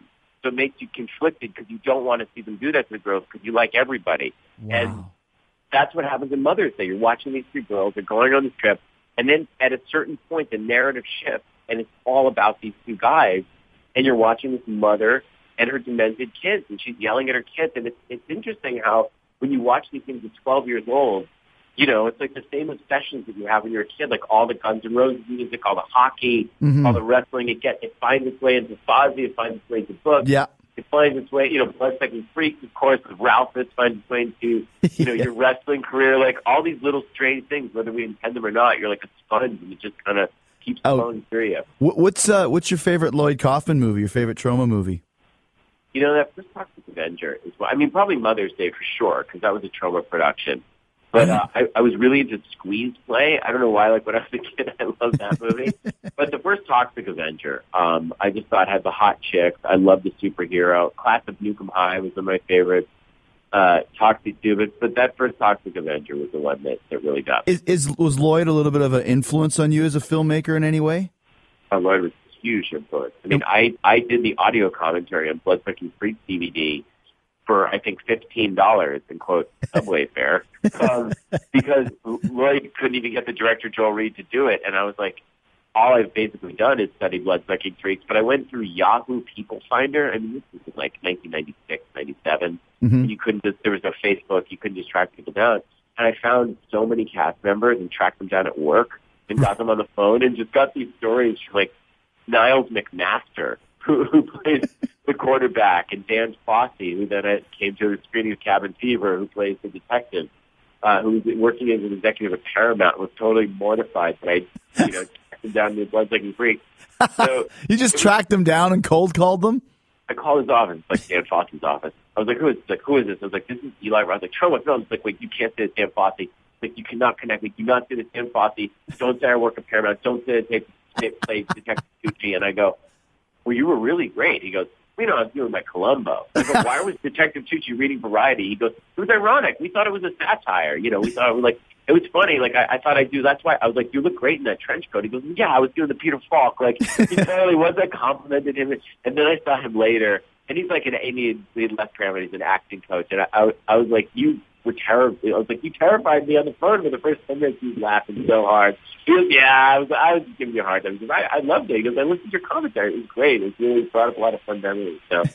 So it makes you conflicted because you don't want to see them do that to the girls because you like everybody. Wow. And that's what happens in Mother's Day. You're watching these three girls. They're going on this trip. And then at a certain point, the narrative shifts, and it's all about these two guys. And you're watching this mother and her demented kids, and she's yelling at her kids. And it's, it's interesting how when you watch these things at twelve years old, you know, it's like the same obsessions that you have when you're a kid, like all the Guns N' Roses music, all the hockey, mm-hmm. all the wrestling. It gets it finds its way into Fozzie, it finds its way into books. Yeah. It finds its way, you know, Bloodsucking Freaks, of course, with Ralph, it finds its way into, you know, yeah. your wrestling career, like all these little strange things, whether we intend them or not, you're like a sponge, and it just kind of keeps oh. flowing through you. What's uh, what's your favorite Lloyd Kaufman movie, your favorite Troma movie? You know, that first Toxic Avenger is, I mean, probably Mother's Day for sure, because that was a Troma production. But uh, I, I was really into Squeeze Play. I don't know why, like when I was a kid, I loved that movie. But the first Toxic Avenger, um, I just thought had the hot chicks. I loved the superhero. Class of Nukem High was one of my favorites. Uh, Toxic Stupid. But that first Toxic Avenger was the one that, that really got me. Is, is was Lloyd a little bit of an influence on you as a filmmaker in any way? Uh, Lloyd was a huge influence. I mean, I, I did the audio commentary on Bloodsucking Freaks D V D for, I think, fifteen dollars, in quote, subway fare, um, because Lloyd couldn't even get the director, Joel Reed, to do it. And I was like, all I've basically done is study Bloodsucking Freaks. But I went through Yahoo People Finder. I mean, this was in like nineteen ninety-six, ninety-seven. Mm-hmm. You couldn't just, there was no Facebook. You couldn't just track people down. And I found so many cast members and tracked them down at work and got them on the phone and just got these stories from like Niles McMaster, who, who plays the quarterback, and Dan Fosse, who then came to the screening of Cabin Fever, who plays the detective, uh, who was working as an executive at Paramount, was totally mortified that I, you know, tracked him down to Bloodsucking Freaks. So you just tracked them down and cold called them? I called his office, like Dan Fosse's office. I was like, who is this? Like, who is this? I was like, this is Eli Roth. I was like, Troma, no. I was like, wait, you can't say it's Dan Fosse. Like, you cannot connect me. Do not say it's Dan Fosse. Don't say I work at Paramount. Don't say it plays Detective Tucci. And I go, well, you were really great. He goes, you know, I was doing my Columbo. I go, why was Detective Tucci reading Variety? He goes, it was ironic. We thought it was a satire. You know, we thought it was like, it was funny. Like, I, I thought I'd do, that's why I was like, you look great in that trench coat. He goes, yeah, I was doing the Peter Falk. Like, he totally was. I complimented him. And then I saw him later, and he's like an, he had left Paramount. He's an acting coach. And I, I, I was like, you were terrible. I was like, you terrified me on the phone for the first ten minutes. He was laughing so hard. He goes, yeah, I was, I was just giving you a hard time. Because I, I loved it. He goes, I listened to your commentary. It was great. It was really brought up a lot of fun memories. So,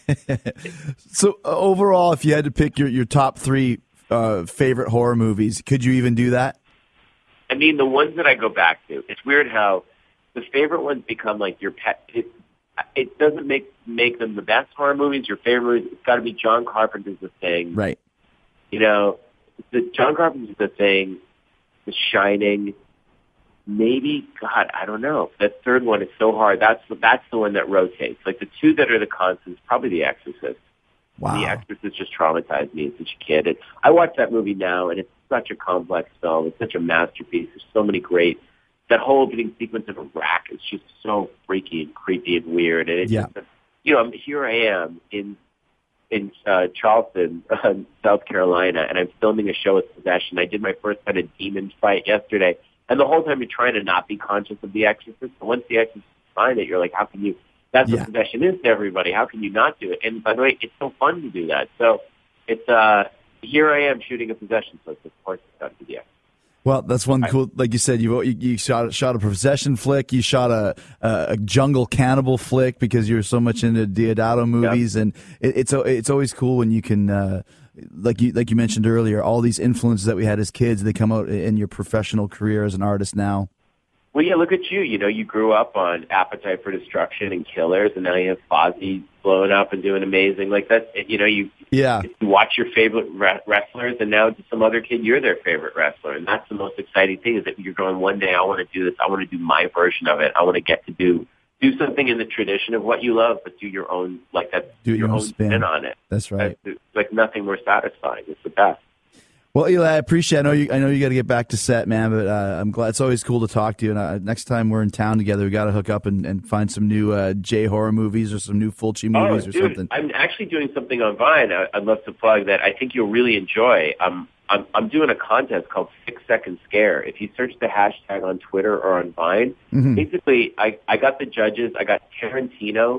so uh, overall, if you had to pick your, your top three uh, favorite horror movies, could you even do that? I mean, the ones that I go back to, it's weird how the favorite ones become like your pet. It, it doesn't make make them the best horror movies. Your favorite, it's got to be John Carpenter's The Thing. Right. You know, the John Carpenter's The Thing, The Shining, maybe, God, I don't know. That third one is so hard. That's that's the one that rotates. Like the two that are the constants, probably The Exorcist. Wow. The Exorcist just traumatized me as such a kid. It, I watch that movie now, and it's such a complex film. It's such a masterpiece. There's so many great. That whole opening sequence of Iraq is just so freaky and creepy and weird. And it's yeah. just, you know, here I am in in uh, Charleston, uh, South Carolina, and I'm filming a show with Possession. I did my first kind of demon fight yesterday, and the whole time you're trying to not be conscious of The Exorcist. But once The Exorcist find it, you're like, how can you? That's yeah. what Possession is to everybody. How can you not do it? And by the way, it's so fun to do that. So it's uh, here I am shooting a Possession, so of course it's got to be The Exorcist. Well, that's one cool. Like you said, you you, you shot shot a possession flick. You shot a, a a jungle cannibal flick because you're so much into Deodato movies, yep. and it, it's it's always cool when you can, uh, like you like you mentioned earlier, all these influences that we had as kids, they come out in your professional career as an artist now. Well, yeah, look at you. You know, you grew up on Appetite for Destruction and Killers, and now you have Fozzie blowing up and doing amazing. Like that, you know, you yeah. you watch your favorite re- wrestlers, and now to some other kid, you're their favorite wrestler, and that's the most exciting thing. Is that you're going, one day I want to do this. I want to do my version of it. I want to get to do do something in the tradition of what you love, but do your own, like that, do your, your own spin. spin on it. That's right. That's, like nothing more satisfying. It's the best. Well, Eli, I appreciate. I know you. I know you got to get back to set, man. But uh, I'm glad. It's always cool to talk to you. And uh, next time we're in town together, we got to hook up and, and find some new uh, J horror movies or some new Fulci movies oh, or dude, something. I'm actually doing something on Vine. I, I'd love to plug that. I think you'll really enjoy. Um, I'm I'm doing a contest called Six Second Scare. If you search the hashtag on Twitter or on Vine, mm-hmm. basically, I I got the judges. I got Tarantino,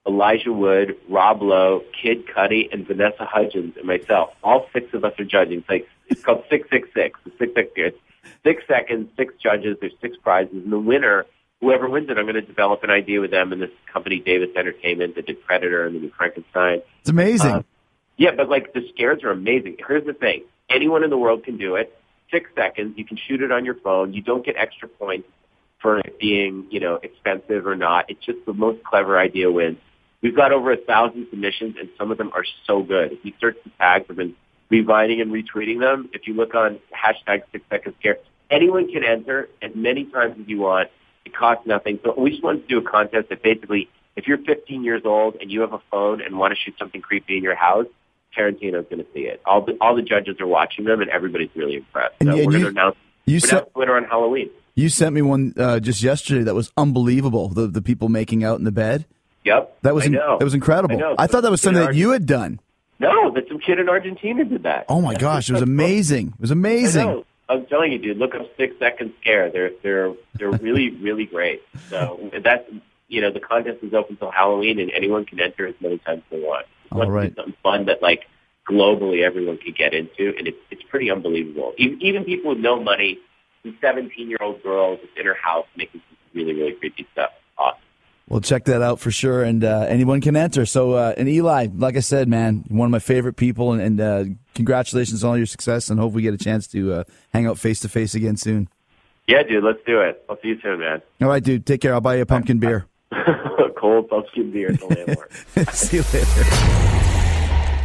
Elijah Wood, Rob Lowe, Kid Cudi, and Vanessa Hudgens, and myself. All six of us are judging. It's like it's called six six six. The six six it's six seconds, six judges. There's six prizes, and the winner, whoever wins it, I'm going to develop an idea with them and this company, Davis Entertainment, that did Predator and the new Frankenstein. It's amazing. Uh, yeah, but like the scares are amazing. Here's the thing: anyone in the world can do it. Six seconds. You can shoot it on your phone. You don't get extra points for it being, you know, expensive or not. It's just the most clever idea wins. We've got over a thousand submissions, and some of them are so good. If you search the tags, I've been rewinding and retweeting them. If you look on hashtag six second scare, anyone can enter as many times as you want. It costs nothing. So we just wanted to do a contest that basically, if you're fifteen years old and you have a phone and want to shoot something creepy in your house, Tarantino's going to see it. All the all the judges are watching them, and everybody's really impressed. So and, and we're going you, to announce you the winner on Halloween. You sent me one uh, just yesterday that was unbelievable. The the people making out in the bed. Yep, that was I know. that was incredible. I, know. I thought that was something that you had done. No, but some kid in Argentina did that. Oh my gosh, it was amazing! It was amazing. I know. I'm telling you, dude. Look up Six Second Scare. They're they're they're really really great. So that's you know the contest is open until Halloween, and anyone can enter as many times as they want. It's All right. Something fun that like globally everyone could get into, and it's it's pretty unbelievable. Even, even people with no money, some seventeen-year-old girl just in her house making some really really creepy stuff. Awesome. Well, check that out for sure, and uh, anyone can enter. So, uh, and Eli, like I said, man, one of my favorite people, and, and uh, congratulations on all your success, and hope we get a chance to uh, hang out face-to-face again soon. Yeah, dude, let's do it. I'll see you soon, man. All right, dude, take care. I'll buy you a pumpkin beer. Cold pumpkin beer at the landlord. See you later.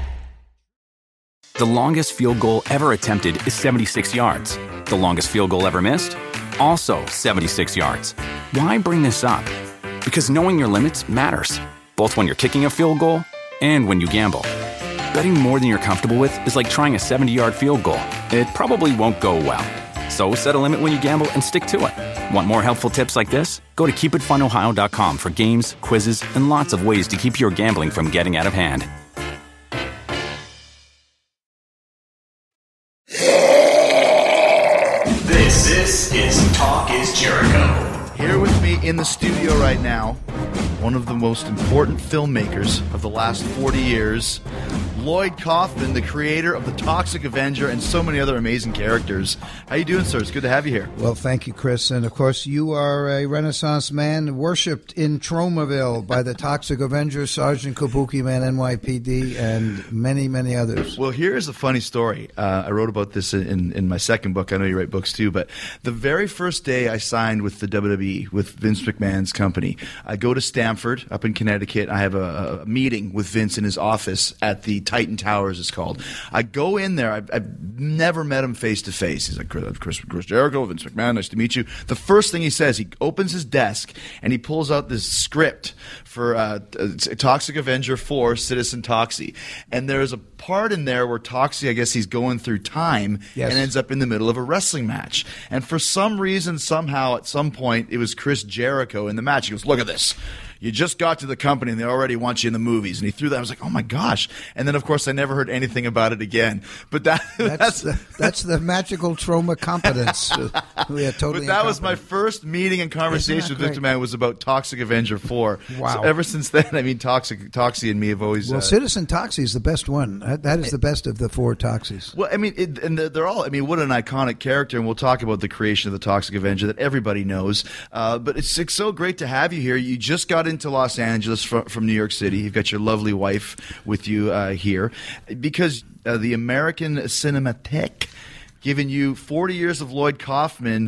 The longest field goal ever attempted is seventy-six yards. The longest field goal ever missed? Also seventy-six yards. Why bring this up? Because knowing your limits matters, both when you're kicking a field goal and when you gamble. Betting more than you're comfortable with is like trying a seventy-yard field goal. It probably won't go well. So set a limit when you gamble and stick to it. Want more helpful tips like this? Go to keep it fun ohio dot com for games, quizzes, and lots of ways to keep your gambling from getting out of hand. This, this is Talk is Jericho. Here with me in the studio right now, one of the most important filmmakers of the last forty years, Lloyd Kaufman, the creator of The Toxic Avenger and so many other amazing characters. How you doing, sir? It's good to have you here. Well, thank you, Chris. And, of course, you are a Renaissance man worshipped in Tromaville by the Toxic Avenger, Sergeant Kabuki Man, N Y P D, and many, many others. Well, here's a funny story. Uh, I wrote about this in, in my second book. I know you write books, too. But the very first day I signed with the W W E, with Vince McMahon's company, I go to Stamford up in Connecticut. I have a, a meeting with Vince in his office at the Titan Towers, it's called. I go in there. I've, I've never met him face to face. He's like, Chris, Chris Jericho, Vince McMahon, nice to meet you. The first thing he says, he opens his desk and he pulls out this script for uh, Toxic Avenger four, Citizen Toxie. And there's a part in there where Toxie, I guess he's going through time yes. and ends up in the middle of a wrestling match. And for some reason, somehow, at some point, it was Chris Jericho in the match. He goes, look at this. You just got to the company and they already want you in the movies. And he threw that. I was like, oh my gosh. And then, of course, I never heard anything about it again. But that that's that's the, that's the magical trauma competence. We are totally. But that was my first meeting and conversation with Victor Man was about Toxic Avenger four. Wow. So ever since then, I mean, Toxic Toxie and me have always. Well, uh, Citizen Toxie is the best one. That, that is the best of the four Toxies. Well, I mean, it, and they're all. I mean, what an iconic character, and we'll talk about the creation of the Toxic Avenger that everybody knows. Uh, but it's, it's so great to have you here. You just got into Los Angeles from, from New York City. You've got your lovely wife with you uh, here because uh, the American Cinematheque giving you forty years of Lloyd Kaufman,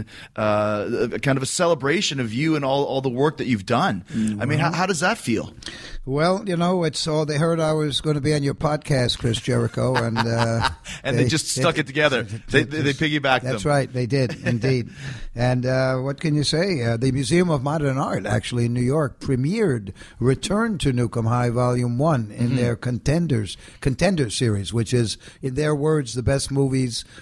uh, kind of a celebration of you and all, all the work that you've done. Mm-hmm. I mean, how, how does that feel? Well, you know, it's all they heard I was going to be on your podcast, Chris Jericho, and uh, and they, they just stuck they, it together. They they, they piggybacked. That's them. right, they did indeed. And uh, what can you say? Uh, the Museum of Modern Art, actually in New York, premiered Return to Nukem High Volume One in mm-hmm. their Contenders Contenders series, which is, in their words, the best movies from around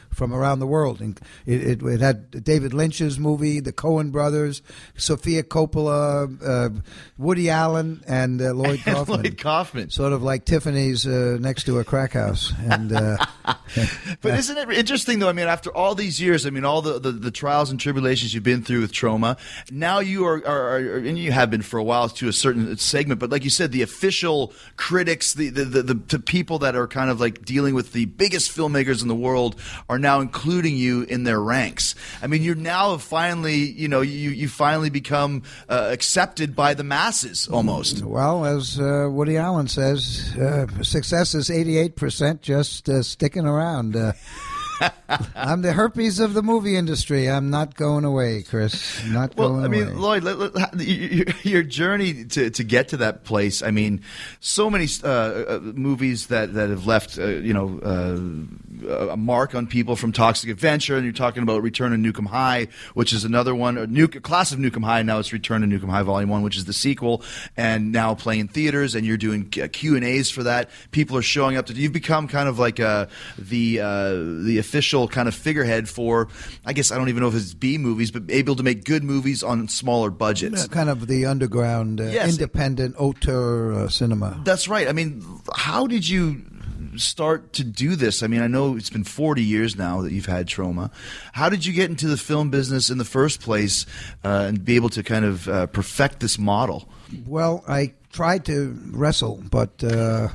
around the world. And it, it, it had David Lynch's movie, the Coen brothers, Sofia Coppola, uh, Woody Allen, and uh, Lloyd Kaufman. Lloyd Kaufman. Sort of like Tiffany's uh, next to a crack house. And uh, But isn't it interesting, though? I mean, after all these years, I mean, all the, the, the trials and tribulations you've been through with Troma, now you are, are, are, and you have been for a while to a certain segment, but like you said, the official critics, the, the, the, the, the people that are kind of like dealing with the biggest filmmakers in the world are now including you in their ranks. I mean, you're now finally, you know, you, you finally become uh, accepted by the masses almost. Well, as uh, Woody Allen says, uh, success is eighty-eight percent just uh, sticking around. Uh, I'm the herpes of the movie industry. I'm not going away, Chris. Not well, going I mean, away. Lloyd, let, let, your, your journey to, to get to that place. I mean, so many uh, uh, movies that, that have left, uh, you know, uh, a mark on people, from Toxic Adventure, and you're talking about Return to Nukem High, which is another one, or Nuke, Class of Nukem High. Now it's Return to Nukem High Volume One, which is the sequel, and now playing in theaters. And you're doing Q and A's for that. People are showing up to. You've become kind of like uh, the uh, the official kind of figurehead for, I guess I don't even know if it's B movies, but able to make good movies on smaller budgets. Yeah, kind of the underground, uh, yes. independent auteur uh, cinema. That's right. I mean, how did you start to do this? I mean, I know it's been forty years now that you've had Troma. How did you get into the film business in the first place uh, and be able to kind of uh, perfect this model? Well, I tried to wrestle, but uh,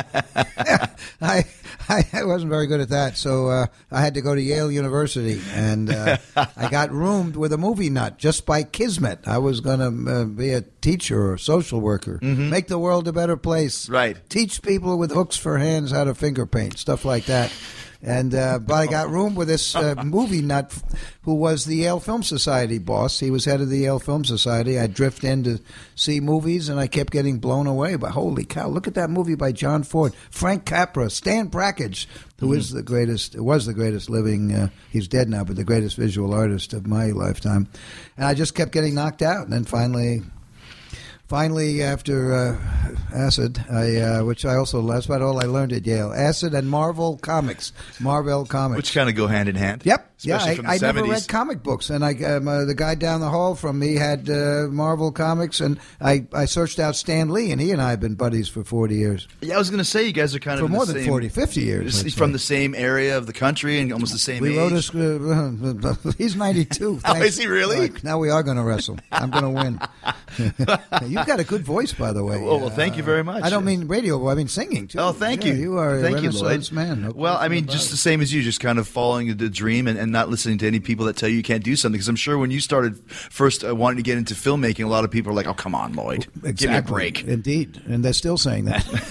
I, I I wasn't very good at that. So uh, I had to go to Yale University, and uh, I got roomed with a movie nut just by kismet. I was going to uh, be a teacher or social worker, mm-hmm. make the world a better place, right? Teach people with hooks for hands how to finger paint, stuff like that. And uh, but I got room with this uh, movie nut who was the Yale Film Society boss. He was head of the Yale Film Society. I drift in to see movies, and I kept getting blown away. But holy cow, look at that movie by John Ford, Frank Capra, Stan Brakhage, who mm-hmm. is the greatest, was the greatest living, uh, he's dead now, but the greatest visual artist of my lifetime. And I just kept getting knocked out, and then finally... Finally, after uh, Acid, I, uh, which I also, that's about all I learned at Yale. Acid and Marvel Comics, Marvel Comics. Which kind of go hand in hand. Yep. Especially yeah, from I, the I seventies. never read comic books, and I um, uh, the guy down the hall from me had uh, Marvel Comics, and I, I searched out Stan Lee, and he and I have been buddies for forty years. Yeah, I was going to say, you guys are kind for of more the than same, forty, fifty years. From the same area of the country and almost the same we age. Wrote a script. Uh, he's ninety-two. Oh, is he really? Like, now we are going to wrestle. I'm going to win. You've got a good voice, by the way. Oh, well, thank you very much. I don't mean radio, I mean singing, too. Oh, thank yeah, you. You are thank a Renaissance you, Lloyd. man. No well, I mean, just it. the same as you, just kind of following the dream and, and not listening to any people that tell you you can't do something. Because I'm sure when you started first uh, wanting to get into filmmaking, a lot of people are like, oh, come on, Lloyd. Exactly. Give me a break. Indeed. And they're still saying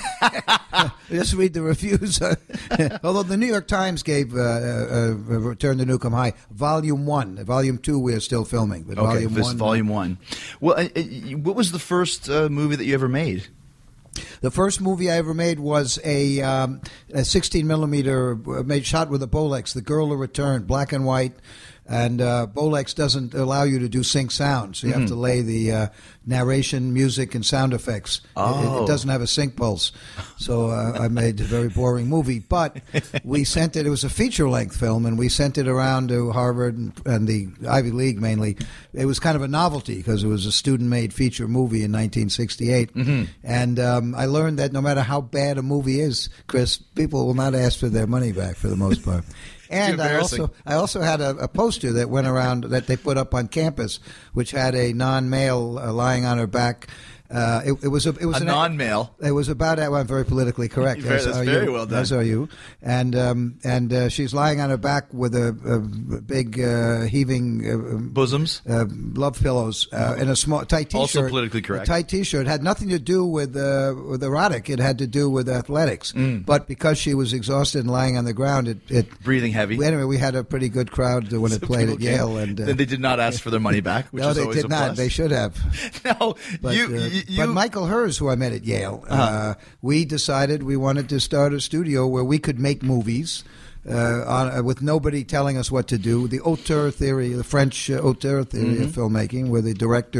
that. Just read the reviews. Although the New York Times gave uh, uh, Return to Nukem High Volume one. Volume two we are still filming. But okay, Volume this one, is Volume one. Well, uh, uh, what was the first uh, movie that you ever made? The first movie I ever made was a, um, a sixteen millimeter made shot with a Bolex, The Girl Who Returned, black and white. And uh, Bolex doesn't allow you to do sync sound, so you mm-hmm. have to lay the uh, narration, music, and sound effects. Oh. It, it doesn't have a sync pulse. So uh, I made a very boring movie. But we sent it, it was a feature-length film, and we sent it around to Harvard and, and the Ivy League mainly. It was kind of a novelty because it was a student-made feature movie in nineteen sixty-eight. Mm-hmm. And um, I learned that no matter how bad a movie is, Chris, people will not ask for their money back for the most part. And I also I also had a, a poster that went around that they put up on campus, which had a non-male uh, lying on her back. Uh, it, it was a it was a an, non-male. It was about. Well, I'm very politically correct. Very, that's very you, well done. As are you. And um, and uh, she's lying on her back with a, a big uh, heaving uh, bosoms, uh, love pillows, uh, in a small tight T-shirt. Also politically correct. A tight T-shirt. It had nothing to do with uh, with erotic. It had to do with athletics. Mm. But because she was exhausted and lying on the ground, it, it breathing heavy. Anyway, we had a pretty good crowd when it so played at Yale, and uh, then they did not ask for their money back. Which no, is they always did a not. plus. They should have. no, but, you, uh, you, but Michael Hers, who I met at Yale, uh-huh. uh, we decided we wanted to start a studio where we could make movies. Uh, on, uh, with nobody telling us what to do. The auteur theory, the French uh, auteur theory mm-hmm. of filmmaking, where the director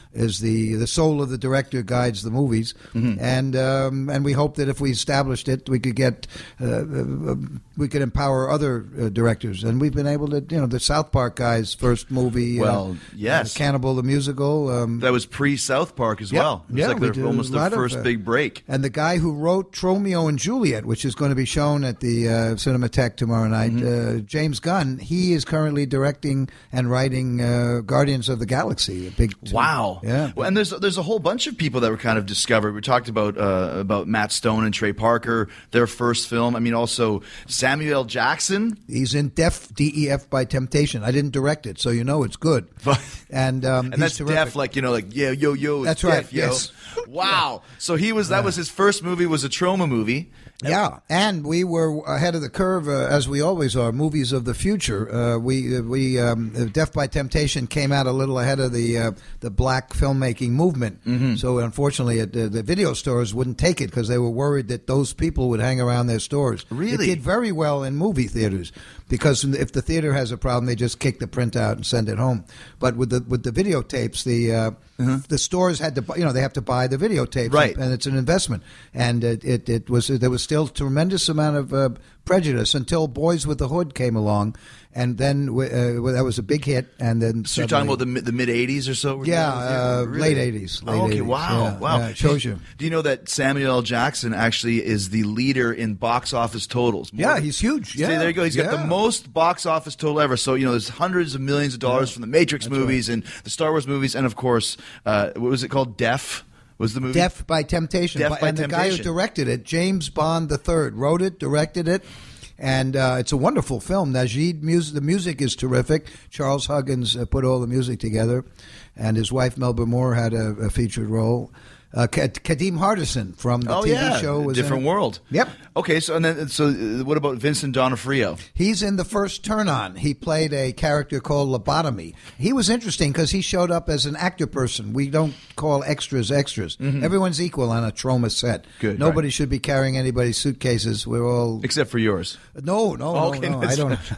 is the the soul of the director guides the movies, Mm-hmm. and um, and we hope that if we established it, we could get uh, uh, we could empower other uh, directors, and we've been able to. You know, the South Park guys' first movie. Well, uh, yes. uh, Cannibal the Musical. Um, That was pre-South Park as Yep. well. It was Yeah, like we their- did almost a the lot of, first uh, big break. And the guy who wrote Tromeo and Juliet, which is going to be shown at the uh, Cinematheque tomorrow night, Mm-hmm. uh, James Gunn, he is currently directing and writing uh, Guardians of the Galaxy. A big Wow. Yeah. Well, and there's there's a whole bunch of people that were kind of discovered. We talked about uh, about Matt Stone and Trey Parker, their first film. I mean, also Samuel Jackson. He's in Def, D E F by Temptation. I didn't direct it, so you know it's good. And um, And he's that's terrific. Def, like, you know, like, yeah, yo, yo. It's That's Def, right, yo. yes. Wow. So he was, that was his first movie, was a Troma movie. Yeah, and we were ahead of the curve, uh, as we always are. Movies of the future. Uh, we we um, Death by Temptation came out a little ahead of the uh, the black filmmaking movement. Mm-hmm. So unfortunately, it, uh, the video stores wouldn't take it because they were worried that those people would hang around their stores. Really? It did very well in movie theaters because if the theater has a problem, they just kick the print out and send it home. But with the with the videotapes, the uh, the stores had to bu- you know they have to buy the videotapes, Right. and it's an investment. And it it, it was there was still tremendous amount of uh, prejudice until Boys with the Hood came along, and then uh, that was a big hit. And then So you're talking about the, mi- the mid eighties or so? Yeah, uh, late eighties. Late Oh, okay, eighties. wow, Yeah, wow. yeah, it shows you. Do you know that Samuel L. Jackson actually is the leader in box office totals? More Yeah, than- he's huge. See, Yeah, there you go. He's got yeah. the most box office total ever. So, you know, there's hundreds of millions of dollars from the Matrix movies and the Star Wars movies, and, of course, uh, what was it called? Def was the movie? Death by Temptation. Death by and the guy who Temptation. directed it, James Bond the Third, wrote it, directed it. And uh, it's a wonderful film. Najee, music, the music is terrific. Charles Huggins uh, put all the music together, and his wife Melba Moore had a, a featured role. Uh, Ka- Kadeem Hardison from the Oh, T V yeah. show was Different in it. World. Yep. Okay, so and then so uh, what about Vincent D'Onofrio? He's in the first Turn On. He played a character called Lobotomy. He was interesting because he showed up as an actor person. We don't call extras extras. Everyone's equal on a Troma set. Good, Nobody right. should be carrying anybody's suitcases. We're all Except for yours. no, no, no, Okay, no. I that's don't.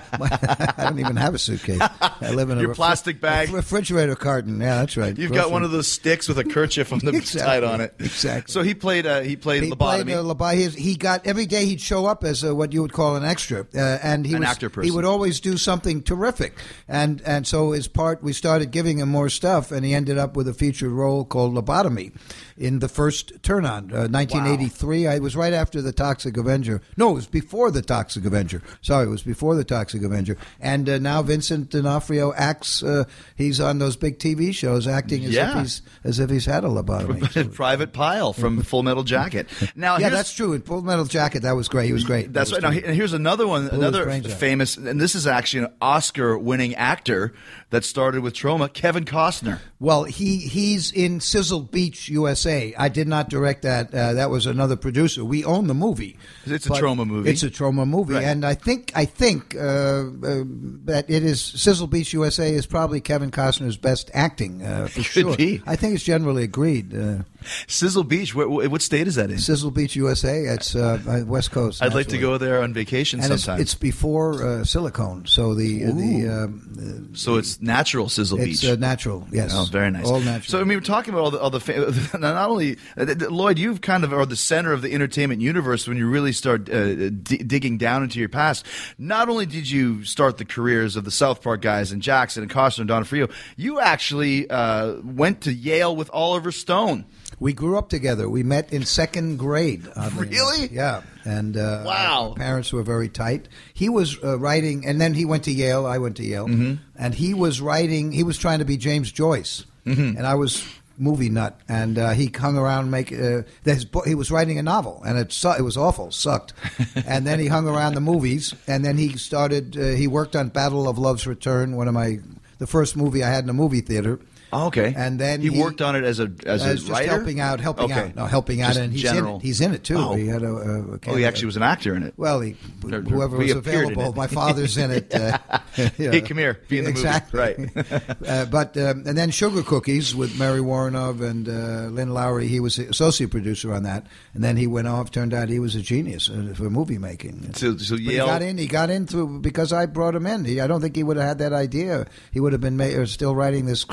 I don't even have a suitcase. I live in a Your refri- plastic bag. a refrigerator carton. Yeah, that's right. You've got one of those sticks with a kerchief on the Exactly, side on it. exactly. So he played. Uh, he played He lobotomy. played uh, lobotomy. He- He got every day. He'd show up as a, what you would call an extra, uh, and he An was actor person. he would always do something terrific, and and so his part we started giving him more stuff, and he ended up with a featured role called Lobotomy in the first Turn On, uh, nineteen eighty-three. I it was right after the Toxic Avenger. No, it was before the Toxic Avenger. Sorry, it was before the Toxic Avenger. And uh, now Vincent D'Onofrio acts. Uh, he's on those big T V shows, acting as Yeah. if he's as if he's had a lobotomy. Private Pile from Full Metal Jacket. Now, Yeah, here's- that's true. In Full Metal Jacket, that was great. He was great. That's That right. was Now, true. and here's another one, Blew his another brains out. famous, and this is actually an Oscar-winning actor that started with Troma, Kevin Costner. Well, he he's in Sizzle Beach, U S A. I did not direct that. Uh, that was another producer. We own the movie. It's a But Troma movie. It's a Troma movie, Right. and I think I think uh, uh, that it is Sizzle Beach, U S A is probably Kevin Costner's best acting uh, for Could sure. be. I think it's generally agreed. Uh, Sizzle Beach, what, what state is that in? Sizzle Beach, U S A. It's uh, uh, West Coast. I'd like to naturally. go there on vacation And it's, sometime. it's before uh, silicone, so the uh, the um, so it's natural Sizzle it's Beach. uh, natural. Yes, Oh, very nice. All natural. So I mean, we're talking about all the, all the fa- not only uh, th- th- Lloyd, you kind of are the center of the entertainment universe when you really start uh, d- digging down into your past. Not only did you start the careers of the South Park guys and Jackson and Costner and D'Onofrio, you actually uh, went to Yale with Oliver Stone. We grew up together. We met in second grade. oddly Really? enough. Yeah. And uh, Wow. our parents were very tight. He was uh, writing, and then he went to Yale. I went to Yale. Mm-hmm. And he was writing, he was trying to be James Joyce. Mm-hmm. And I was movie nut. And uh, he hung around, make uh, his book, he was writing a novel, and it, su- it was awful, sucked. And then he hung around the movies, and then he started, uh, he worked on Battle of Love's Return, one of my, the first movie I had in a movie theater. Oh, okay. And then he, he- worked on it as a as, As a just writer, helping out, helping Okay. out, no, helping out, Just and he's general. in it. He's in it too. Oh. He had a, a, a Oh, he actually was an actor in it. Well, he, Or- or whoever he was appeared in available. it. My father's in it. Uh, yeah. Hey, come here, be in the movie. exactly. Right. uh, but um, and then Sugar Cookies with Mary Warrenov and uh, Lynn Lowry. He was the associate producer on that, and then he went off. Turned out he was a genius uh, for movie making. So, so But Yale. he got in. He got in through because I brought him in. He, I don't think he would have had that idea. He would have been ma- or still writing this crappy. Do,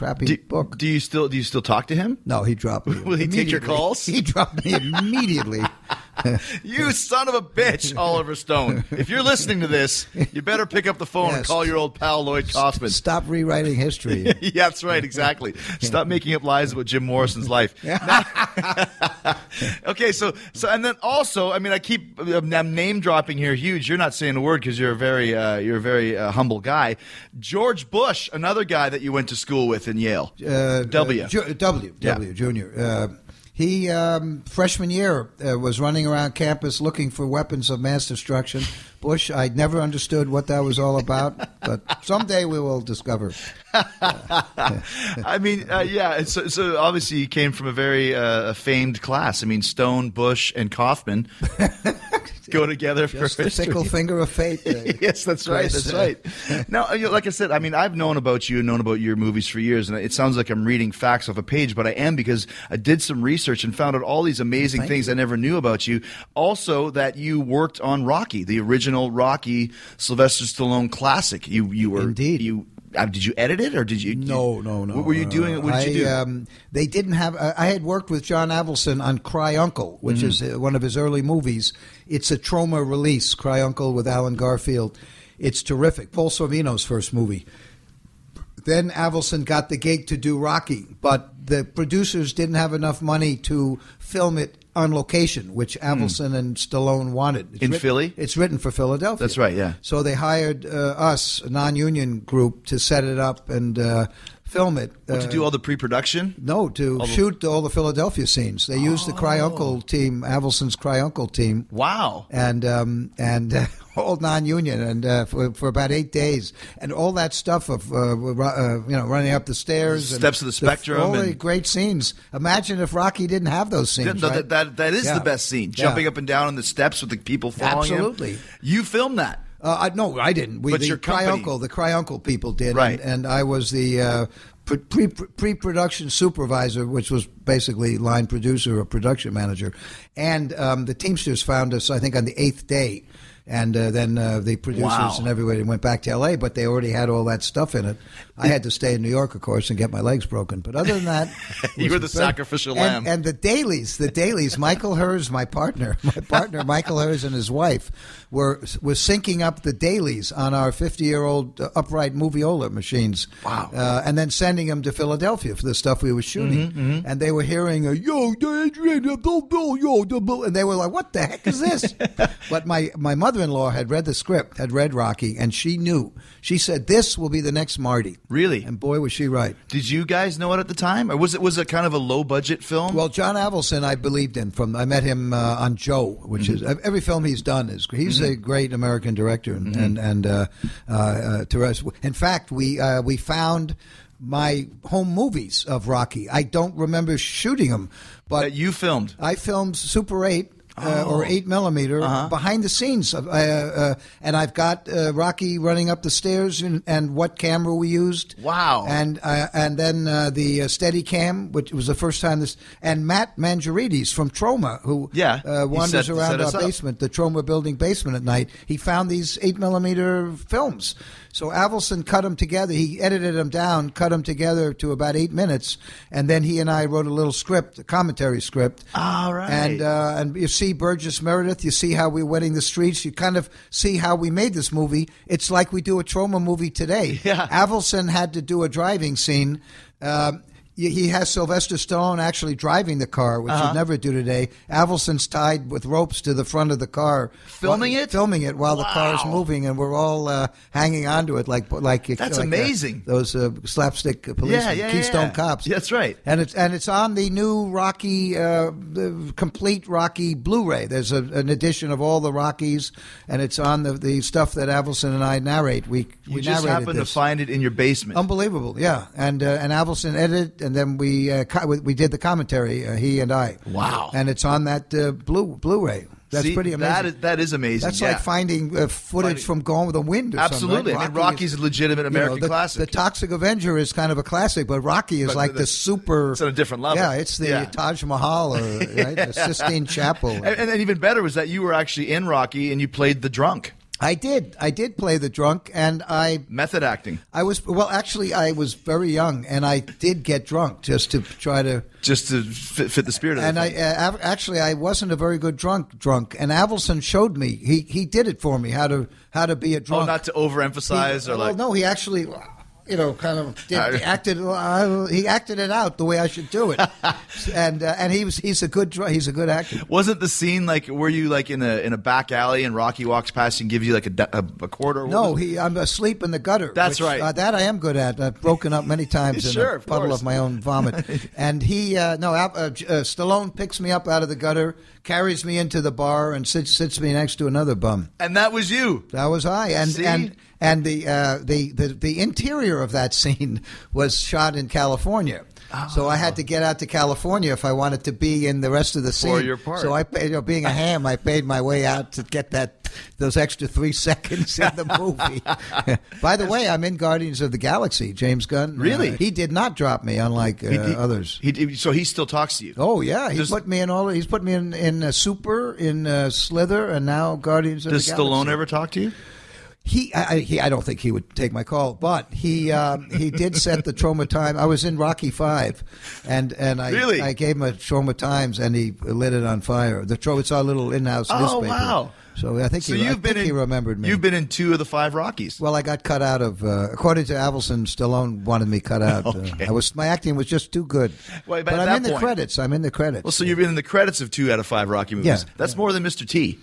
book. Do you still do you still talk to him? No, he dropped me. Will he take your calls? He dropped me immediately. You son of a bitch, Oliver Stone. If you're listening to this, you better pick up the phone Yes. and call your old pal Lloyd Kaufman. Stop rewriting history. Yeah, that's right, exactly. Stop making up lies about Jim Morrison's life. Now- okay, so so and then also, I mean, I keep I'm name dropping here. Huge. You're not saying a word because you're a very uh, you're a very uh, humble guy. George Bush, another guy that you went to school with in Yale. Uh, W. Uh, Ju- W. Yeah. W. Junior. Uh, he um, freshman year uh, was running around campus looking for weapons of mass destruction. Bush, I never understood what that was all about, but someday we will discover. I mean, uh, yeah. So, so obviously, you came from a very uh, famed class. I mean, Stone, Bush, and Kaufman go together for Just the history. fickle finger of fate. Uh, Yes, that's right. Chris. That's right. Now, you know, like I said, I mean, I've known about you and known about your movies for years, and it sounds like I'm reading facts off a page, but I am because I did some research and found out all these amazing Thank things you. I never knew about you. Also, that you worked on Rocky, the original Rocky Sylvester Stallone classic. You, you were Indeed. You uh, did you edit it or did you? No, no, no. What were you doing? What did I, you do? Um, they didn't have. Uh, I had worked with John Avildsen on Cry Uncle, which Mm-hmm. is uh, one of his early movies. It's a Troma release. Cry Uncle with Alan Garfield. It's terrific. Paul Sorvino's first movie. Then Avildsen got the gig to do Rocky, but the producers didn't have enough money to film it on location, which Avildsen and Stallone wanted. It's In writ- Philly? It's written for Philadelphia. That's right, yeah. So they hired uh, us, a non-union group, to set it up and uh, film it. What, to Uh, do all the pre-production? No, to All the- shoot all the Philadelphia scenes. They used the Cry Uncle team, Avildsen's Cry Uncle team. Wow. And um, and uh, all non-union, and uh, for, for about eight days, and all that stuff of uh, ru- uh, you know running up the stairs, and Steps of the Spectrum all the and- great scenes. Imagine if Rocky didn't have those scenes. No, right? that, that, that is Yeah. the best scene. Yeah. Jumping up and down on the steps with the people following Absolutely. him. You filmed that. Uh, I, no, I didn't. We, But the your Cry company- Uncle, the Cry Uncle people did, Right. And, and I was the uh, pre, pre, pre-production supervisor, which was basically line producer or production manager. And um, the Teamsters found us, I think, on the eighth day. And uh, then uh, the producers Wow. and everybody went back to L A, but they already had all that stuff in it. I had to stay in New York, of course, and get my legs broken. But other than that, You was were the very- sacrificial and, lamb. And the dailies, the dailies. Michael Hers, my partner, my partner, Michael Hers, and his wife were were syncing up the dailies on our fifty-year-old uh, upright moviola machines. Wow. Uh, and then sending them to Philadelphia for the stuff we were shooting. Mm-hmm, And they were hearing, uh, yo, Adrian, uh, blah, blah, yo, blah, blah," and they were like, what the heck is this? But my, my mother-in-law had read the script, had read Rocky, and she knew. She said, this will be the next Marty. Really? And boy, was she right. Did you guys know it at the time, or was it was it kind of a low budget film? Well, John Avildsen, I believed in. From I met him uh, on Joe, which Mm-hmm. is every film he's done is. He's a great American director, and and, and uh, uh, uh, Therese. In fact, we uh, we found my home movies of Rocky. I don't remember shooting them, but that you filmed. I filmed Super eight. Uh, Oh. or eight millimeter Uh-huh. behind the scenes, of, uh, uh, and I've got uh, Rocky running up the stairs and, and what camera we used. Wow. And uh, and then uh, the uh, Steadicam, which was the first time this, and Matt Mangiarides from Troma, who Yeah, uh, he wanders set- around set us our up. basement, the Troma building basement at night. He found these eight millimeter films. So Avildsen cut them together. He edited them down, cut them together to about eight minutes, and then he and I wrote a little script, a commentary script. All right. And uh, and you see Burgess Meredith, you see how we're wetting the streets, you kind of see how we made this movie. It's like we do a Troma movie today. Yeah. Avildsen had to do a driving scene. Um, he has Sylvester Stallone actually driving the car, which Uh-huh. you'd never do today. Avildsen's tied with ropes to the front of the car, Filming while- it? filming it while the car's Wow. moving, and we're all uh, hanging onto it like like That's like, uh, amazing. those uh, slapstick uh, policemen, Yeah, yeah, Keystone yeah. Cops. That's right. And it's and it's on the new Rocky, uh, the complete Rocky Blu-ray. There's a, an edition of all the Rockies, and it's on the, the stuff that Avildsen and I narrate. We You we just narrated happened this. to find it in your basement. Unbelievable, yeah. And uh, and Avildsen edited, and then we uh, co- we- we did the commentary. Uh, he and I. Wow. And it's on that uh, blue Blu-ray. That's See, pretty amazing. That is, that is amazing. That's yeah. like finding uh, footage Finding- from Gone with the Wind. Or Absolutely. something, right? I mean, Rocky's is- a legitimate you know, American the, classic. The Toxic Avenger is kind of a classic, but Rocky is But like the- the super. it's on a different level. Yeah, it's the Yeah. Taj Mahal or right, the Sistine Chapel. And, and even better was that you were actually in Rocky and you played the drunk. I did. I did play the drunk, and I method acting. I was well. Actually, I was very young, and I did get drunk just to try to just to fit, fit the spirit of it. And I uh, actually I wasn't a very good drunk. Drunk, and Avildsen showed me. He he did it for me how to how to be a drunk. Oh, not to overemphasize he, or well, like no. He actually. You know, kind of did, acted. Uh, he acted it out the way I should do it, and uh, and he was he's a good he's a good actor. Wasn't the scene like were you like in a in a back alley and Rocky walks past and gives you like a, a, a quarter? No, he I'm asleep in the gutter. That's which, right. Uh, that I am good at. I've broken up many times in sure, a of puddle course. of my own vomit. And he uh, no uh, uh, Stallone picks me up out of the gutter, carries me into the bar, and sits sits me next to another bum. And that was you. That was I. And See? and. And the, uh, the the the interior of that scene was shot in California, oh. so I had to get out to California if I wanted to be in the rest of the scene. For your part. So I, paid, you know, being a ham, I paid my way out to get that those extra three seconds in the movie. By the way, I'm in Guardians of the Galaxy. James Gunn. Really? Uh, he did not drop me, unlike uh, he, he, others. He, so he still talks to you. Oh yeah, he's Does, put me in all. He's put me in in uh, Super, in uh, Slither, and now Guardians of does the Galaxy. Does Stallone ever talk to you? He, I, he, I don't think he would take my call, but he, um, he did set the Trauma Time. I was in Rocky Five, and and I, really? I gave him a Trauma Times, and he lit it on fire. The Trauma, it's our little in-house oh, newspaper. wow! So I think so he, you've I been think in, he remembered me. You've been in two of the five Rockies. Well, I got cut out of. Uh, according to Avildsen, Stallone wanted me cut out. okay. uh, I was my acting was just too good. Well, but at I'm that in the point, credits. I'm in the credits. Well, so you've been in the credits of two out of five Rocky movies. Yeah, that's yeah. more than Mister T.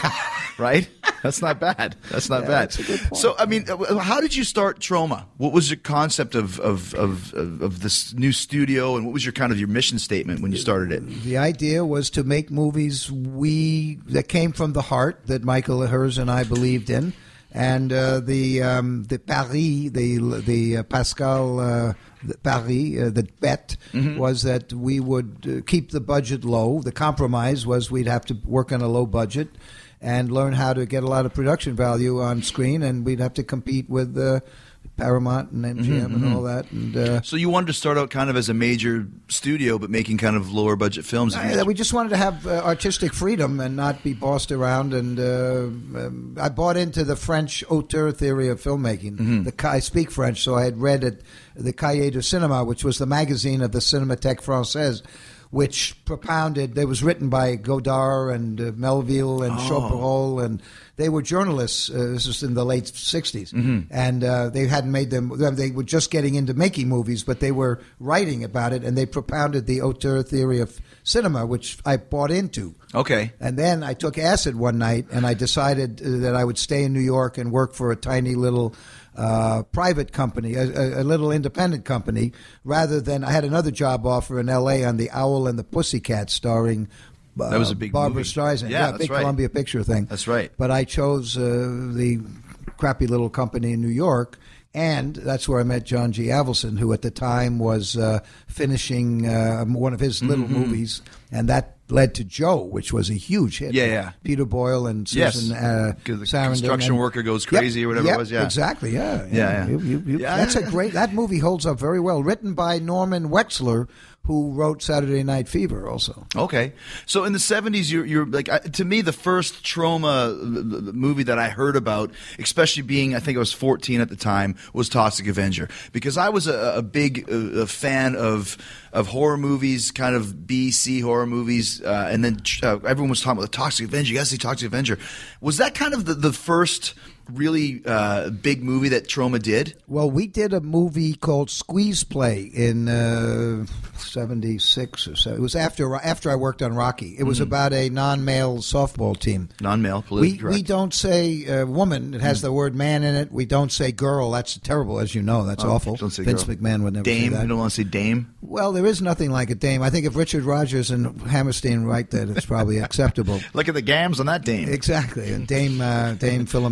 Right? That's not bad. That's not yeah, bad. That's a good point. So, I mean, how did you start Trauma? What was your concept of, of, of, of this new studio, and what was your kind of your mission statement when you started it? The idea was to make movies we that came from the heart that Michael Hers and I believed in, and uh, the um, the Paris, the the uh, Pascal uh, the Paris, uh, the bet mm-hmm. was that we would uh, keep the budget low. The compromise was we'd have to work on a low budget and learn how to get a lot of production value on screen, and we'd have to compete with uh, Paramount and M G M mm-hmm. and all that. And uh, so you wanted to start out kind of as a major studio, but making kind of lower budget films. I, we just wanted to have uh, artistic freedom and not be bossed around. And uh, um, I bought into the French auteur theory of filmmaking. Mm-hmm. The, I speak French, so I had read it, the Cahiers du Cinéma, which was the magazine of the Cinémathèque Française, which propounded, it was written by Godard and uh, Melville and oh. Chaparral, and they were journalists. Uh, this was in the late sixties. Mm-hmm. And uh, they hadn't made them, they were just getting into making movies, but they were writing about it, and they propounded the auteur theory of cinema, which I bought into. Okay. And then I took acid one night, and I decided that I would stay in New York and work for a tiny little Uh, private company, a, a little independent company, rather than I had another job offer in L A on The Owl and the Pussycat, starring uh, that was a big Barbara movie. Streisand. Yeah, yeah that's big right. Columbia Picture thing. That's right. But I chose uh, the crappy little company in New York, and that's where I met John G. Avildsen, who at the time was uh, finishing uh, one of his little mm-hmm. movies, and that led to Joe, which was a huge hit. Yeah, yeah. Peter Boyle and Susan yes. uh, the Sarandon. Construction and, worker goes crazy yep, or whatever yep, it was. Yeah, exactly. Yeah, yeah. yeah. You, you, you, yeah that's yeah. a great. That movie holds up very well. Written by Norman Wexler, who wrote Saturday Night Fever, also. Okay, so in the seventies, you're, you're like uh, to me the first Trauma movie that I heard about, especially being I think I was fourteen at the time, was Toxic Avenger, because I was a, a big uh, a fan of of horror movies, kind of B C horror movies, uh, and then uh, everyone was talking about the Toxic Avenger. You guys see Toxic Avenger? Was that kind of the, the first really uh, big movie that Trauma did? Well, we did a movie called Squeeze Play in uh, seventy-six or so. It was after after I worked on Rocky. It was mm-hmm. about a non-male softball team. Non-male, politically we, correct. We don't say uh, woman. It has mm. the word man in it. We don't say girl. That's terrible, as you know. That's oh, awful. Don't say Vince girl. McMahon would never dame. say that. You don't want to say dame? Well, there is nothing like a dame. I think if Richard Rodgers and Hammerstein write that, it's probably acceptable. Look at the gams on that dame. Exactly. And Dame, uh, Dame Philomena.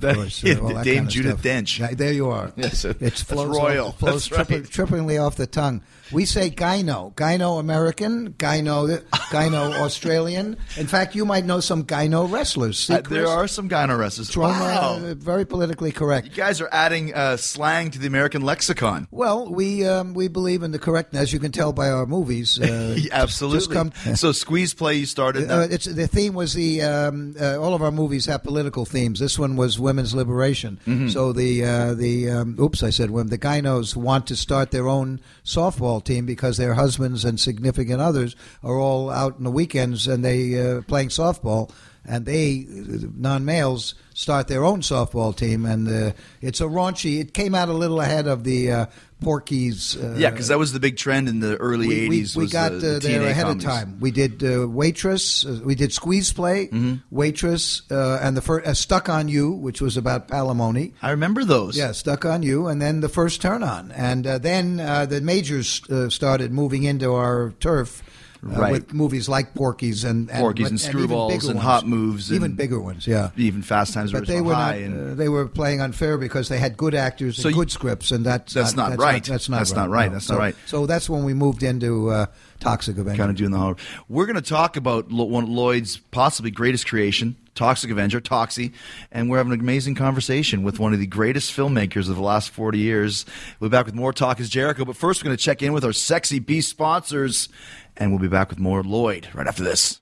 of course. Uh, all that Dame kind of Judith stuff. Dench. Yeah, there you are. Yes, It that's flows royal. Off, flows That's tripping, right. trippingly off the tongue. We say gyno. Gyno American, gyno, gyno Australian. In fact, you might know some gyno wrestlers. See, Uh, Chris? there are some gyno wrestlers. Trauma, Wow. uh, very politically correct. You guys are adding uh, slang to the American lexicon. Well, we um, we believe in the correctness, as you can tell by our movies. Uh, Absolutely. Just come, So Squeeze Play, you started. Uh, it's, the theme was the um, uh, all of our movies have political themes. This one was women's liberation. Mhm. So the uh, the um, oops, I said when the gynos want to start their own softball team because their husbands and significant others are all out in the weekends and they uh, playing softball, and they non-males start their own softball team, and uh, it's a raunchy. It came out a little ahead of the uh, Porky's. Uh, yeah, because that was the big trend in the early we, we, eighties. we was got the, uh, the T N there A ahead comedies. of time. We did uh, Waitress, uh, we did Squeeze Play, Mm-hmm. Waitress, uh, and the first uh, Stuck on You, which was about palimony. I remember those. Yeah, Stuck on You, and then the first Turn On, and uh, then uh, the majors uh, started moving into our turf. Uh, Right. With movies like Porky's and, and Porky's and even Screwballs bigger and ones. Hot Moves even and- bigger ones, yeah. Even Fast Times at But they Ridgemont were High. not. and Uh, they were playing unfair because they had good actors and So you- good scripts, and that's That's not that's right. that's not That's right. not right. No. That's so, not right. So that's when we moved into uh, Toxic Avenger. kind of doing the horror. We're going to talk about Lo- one of Lloyd's possibly greatest creation, Toxic Avenger, Toxie, and we're having an amazing conversation with one of the greatest filmmakers of the last forty years. We'll be back with more Talk is Jericho, but first we're going to check in with our Sexy Beast sponsors, and we'll be back with more Lloyd right after this.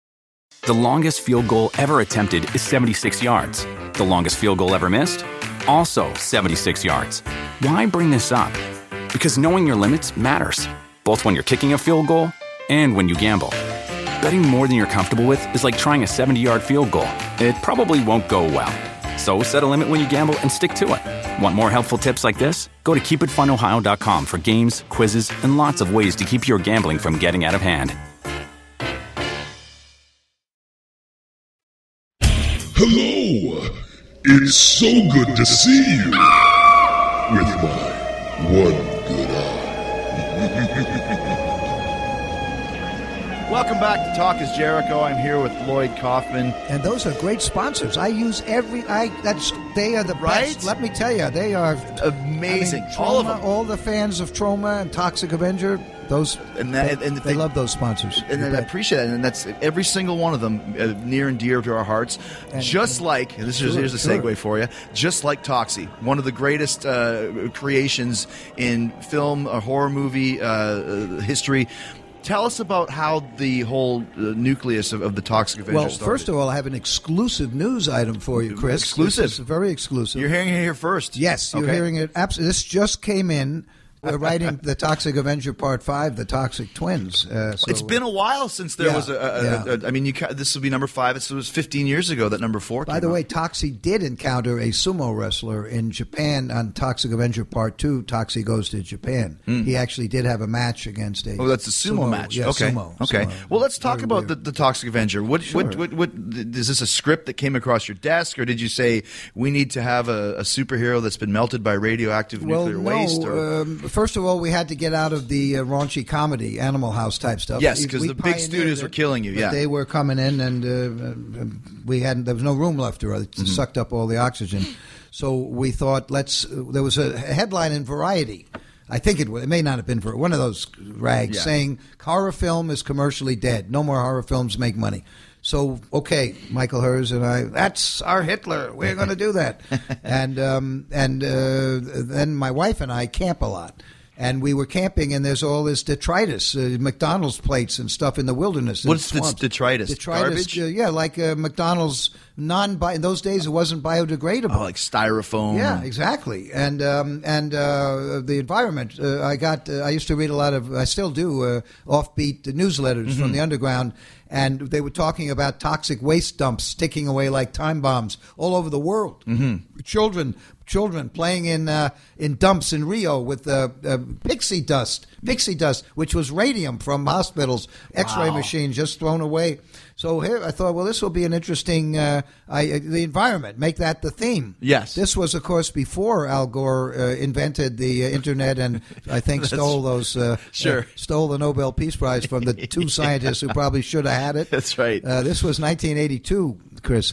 The longest field goal ever attempted is seventy-six yards. The longest field goal ever missed? Also seventy-six yards. Why bring this up? Because knowing your limits matters, both when you're kicking a field goal and when you gamble. Betting more than you're comfortable with is like trying a seventy-yard field goal. It probably won't go well. So set a limit when you gamble and stick to it. Want more helpful tips like this? Go to keep it fun ohio dot com for games, quizzes, and lots of ways to keep your gambling from getting out of hand. Hello! It's so good to see you! With my one good eye. Welcome back to Talk is Jericho. I'm here with Lloyd Kaufman. And those are great sponsors. I use every. I that's they are the Right? best. Let me tell you, they are Amazing. I mean, All of Trauma, them. all the fans of Trauma and Toxic Avenger. Those And that- they, and they they- love those sponsors. And You I bet. appreciate it, and that's every single one of them uh, near and dear to our hearts. And- just like this is Sure, here's a sure. segue for you. Just like Toxie, one of the greatest uh, creations in film or horror movie uh, uh, history. Tell us about how the whole uh, nucleus of, of the Toxic Avenger Well, started. first of all, I have an exclusive news item for you, Chris. Exclusive? This is very exclusive. You're hearing it here first. Yes, you're Okay. hearing it. Absolutely. This just came in. We're writing the Toxic Avenger Part Five, the Toxic Twins. Uh, so, It's been a while since there Yeah, was a. a, yeah. a, a I mean, you ca- this will be number five. It was fifteen years ago that number four. By came the out. way, Toxie did encounter a sumo wrestler in Japan on Toxic Avenger Part Two. Toxie Goes to Japan. He actually did have a match against a. Hmm. Oh, that's a sumo, match. Yeah, okay. sumo. Okay. sumo. Well, let's talk Very about the, weird. the Toxic Avenger. What, Sure. what, what, what, is this a script that came across your desk, or did you say we need to have a, a superhero that's been melted by radioactive Well, nuclear no. waste? Or? Um, first of all, we had to get out of the uh, raunchy comedy, Animal House type stuff. Yes, We- 'cause we the big pioneered studios it, were killing you, but yeah. they were coming in, and uh, uh, we had there was no room left, or it Mm-hmm. sucked up all the oxygen. So we thought, let's. Uh, there was a headline in Variety. I think it was. It may not have been for one of those rags Yeah. saying horror film is commercially dead. No more horror films make money. So okay, Michael Hers and I. That's our Hitler. We're going to do that. and um, and uh, then my wife and I camp a lot. And we were camping, and there's all this detritus, uh, McDonald's plates and stuff in the wilderness. in What's the this swamps. detritus? Detritus, Garbage? uh, yeah, like uh, McDonald's non. In those days, it wasn't biodegradable. Oh, like styrofoam. Yeah, exactly. And um, and uh, the environment. Uh, I got. Uh, I used to read a lot of. I still do uh, offbeat newsletters Mm-hmm. from the underground, and they were talking about toxic waste dumps ticking away like time bombs all over the world. Mm-hmm. Children. Children playing in uh, in dumps in Rio with uh, uh, pixie dust, pixie dust, which was radium from hospitals, X-ray Wow. machines just thrown away. So here I thought, well, this will be an interesting uh, I, uh, the environment. Make that the theme. Yes. This was, of course, before Al Gore uh, invented the uh, internet, and I think stole those. Uh, Sure. uh, stole the Nobel Peace Prize from the two scientists who probably should have had it. That's right. Uh, this was nineteen eighty-two, Chris.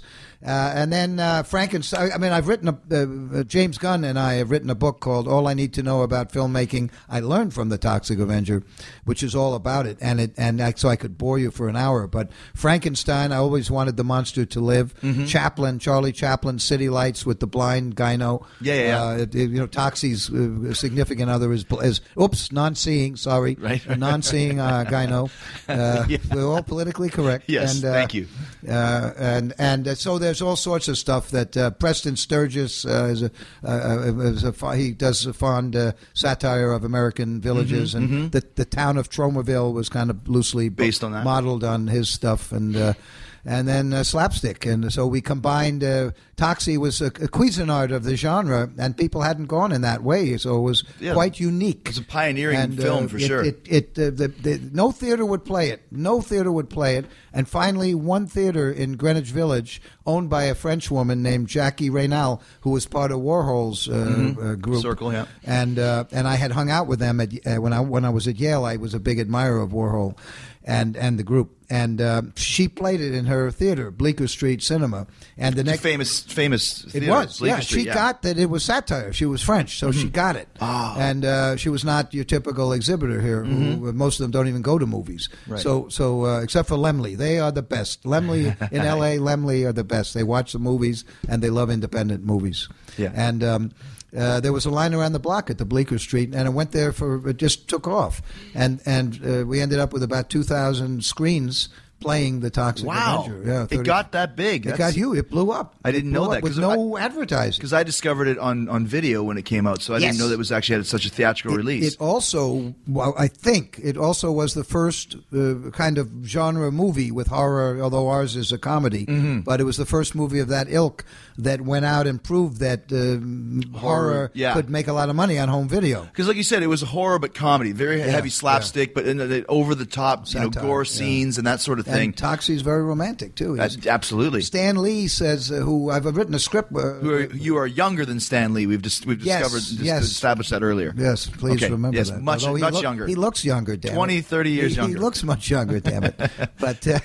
Uh, and then uh, Frankenstein. I mean, I've written a uh, James Gunn and I have written a book called "All I Need to Know About Filmmaking." I learned from the Toxic Avenger, which is all about it, and it and I, so I could bore you for an hour. But Frankenstein, I always wanted the monster to live. Mm-hmm. Chaplin, Charlie Chaplin, City Lights with the blind gyno. Yeah, yeah, yeah. Uh, it- you know, Toxie's uh, significant other is is oops, non-seeing. Sorry, Right. a non-seeing uh, gyno. Uh, Yeah. We're all politically correct. Yes, and, uh, thank you. Uh, and and uh, so there's all sorts of stuff that uh, Preston Sturgis uh, is a, uh, is a fa- he does a fond uh, satire of American villages, Mm-hmm, and the the town of Tromaville was kind of loosely Based on that. modeled on his stuff, and uh, and then uh, slapstick, and so we combined. Uh, Toxie was a, a Cuisinart of the genre, and people hadn't gone in that way, so it was Yeah. quite unique. It's a pioneering And, uh, film for it- sure. It, it uh, the, the, no theater would play it. No theater would play it. And finally, one theater in Greenwich Village, owned by a French woman named Jackie Reynal, who was part of Warhol's uh, uh, group. Mm-hmm. Circle, yeah. And uh, and I had hung out with them at, uh, when I when I was at Yale. I was a big admirer of Warhol, and and the group. And uh, she played it in her theater, Bleecker Street Cinema. And the It's a next famous, famous. it theater, was, Bleecker yeah. Street, She yeah. got that it was satire. She was French, so she got it. Oh. And uh, she was not your typical exhibitor here. Who, most of them don't even go to movies. Right. So, so uh, except for Lemley, they are the best. Lemley in L A, Lemley are the best. They watch the movies and they love independent movies. Yeah. And um, uh, there was a line around the block at the Bleecker Street, and it went there for it just took off, and and uh, we ended up with about two thousand screens playing the Toxic Wow. Avenger. Yeah, It thirty got that big. It That's- got huge. It blew up. I didn't It blew know up that, with 'cause no advertising. Because I discovered it on, on video when it came out, so I Yes. didn't know that it was actually had such a theatrical It- release. It also, well, I think, it also was the first uh, kind of genre movie with horror, although ours is a comedy. Mm-hmm. But it was the first movie of that ilk that went out and proved that uh, horror, yeah. could make a lot of money on home video. Because, like you said, it was horror but comedy, very heavy slapstick, but in the, over the top, you know, Satire, gore yeah. scenes and that sort of thing. And Toxie's very romantic too. Uh, He's- absolutely. Stan Lee says, uh, who I've written a script. Uh, You are, you are younger than Stan Lee. We've just we've Yes, discovered just yes. established that earlier. Yes, please Okay, remember yes, that. much- Although he much look- younger. He looks younger, damn it. twenty, thirty years he, younger. He looks much younger, damn it. But uh,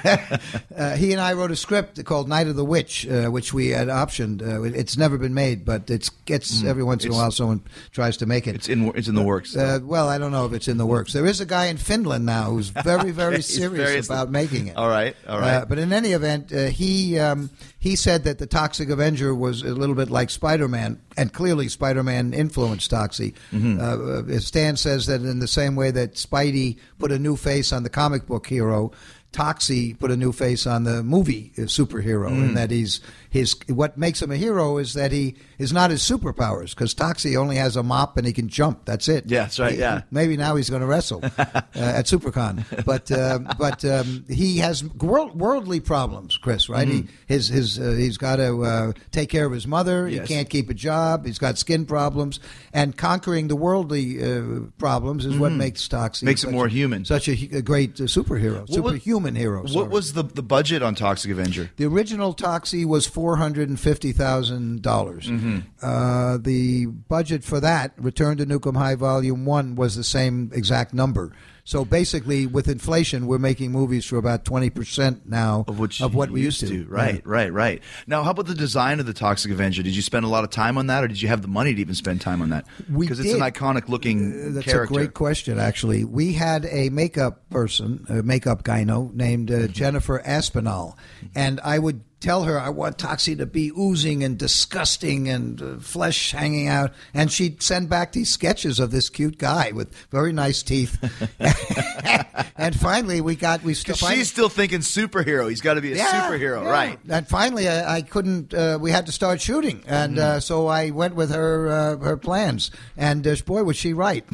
uh, he and I wrote a script called Night of the Witch, uh, which we had optioned. Uh, it's never been made, but it gets every once in a It's- while someone tries to make it. It's in it's in the works. Uh, well, I don't know if it's in the works. There is a guy in Finland now who's very, very He's serious very- about making it. All right, all right. Uh, but in any event, uh, he um, he said that the Toxic Avenger was a little bit like Spider-Man, and clearly Spider-Man influenced Toxie. Mm-hmm. Uh, uh, Stan says that in the same way that Spidey put a new face on the comic book hero, Toxie put a new face on the movie uh, superhero, Mm. and that he's his what makes him a hero is that he is not his superpowers, because Toxie only has a mop and he can jump. That's it. Yeah, that's right, He- yeah. Maybe now he's going to wrestle uh, at SuperCon, but um, but um, he has world, worldly problems, Chris. Right? He his his uh, he's got to uh, take care of his mother. Yes. He can't keep a job. He's got skin problems, and conquering the worldly uh, problems is what makes Toxie Makes him such more a- human. such a, hu- a great uh, superhero, What was- superhuman hero. sorry. What was the the budget on Toxic Avenger? The original Toxie was four hundred and fifty thousand dollars. Mm-hmm. Uh, the budget for that, Return to Nukem High Volume One, was the same exact number. So basically, with inflation, we're making movies for about twenty percent now Of what, what you we used to. Right, right, right. Now, how about the design of the Toxic Avenger? Did you spend a lot of time on that, or did you have the money to even spend time on that? We Because it's an did. iconic looking Uh, That's character. a great question, actually. We had a makeup person, a makeup gyno named uh, Jennifer Aspinall, and I would tell her I want Toxie to be oozing and disgusting and uh, flesh hanging out, and she'd send back these sketches of this cute guy with very nice teeth. And finally, we got we still. Because she's still thinking superhero. He's got to be a superhero, yeah. right? And finally, I, I couldn't. Uh, we had to start shooting, and uh, so I went with her uh, her plans. And uh, boy, was she right!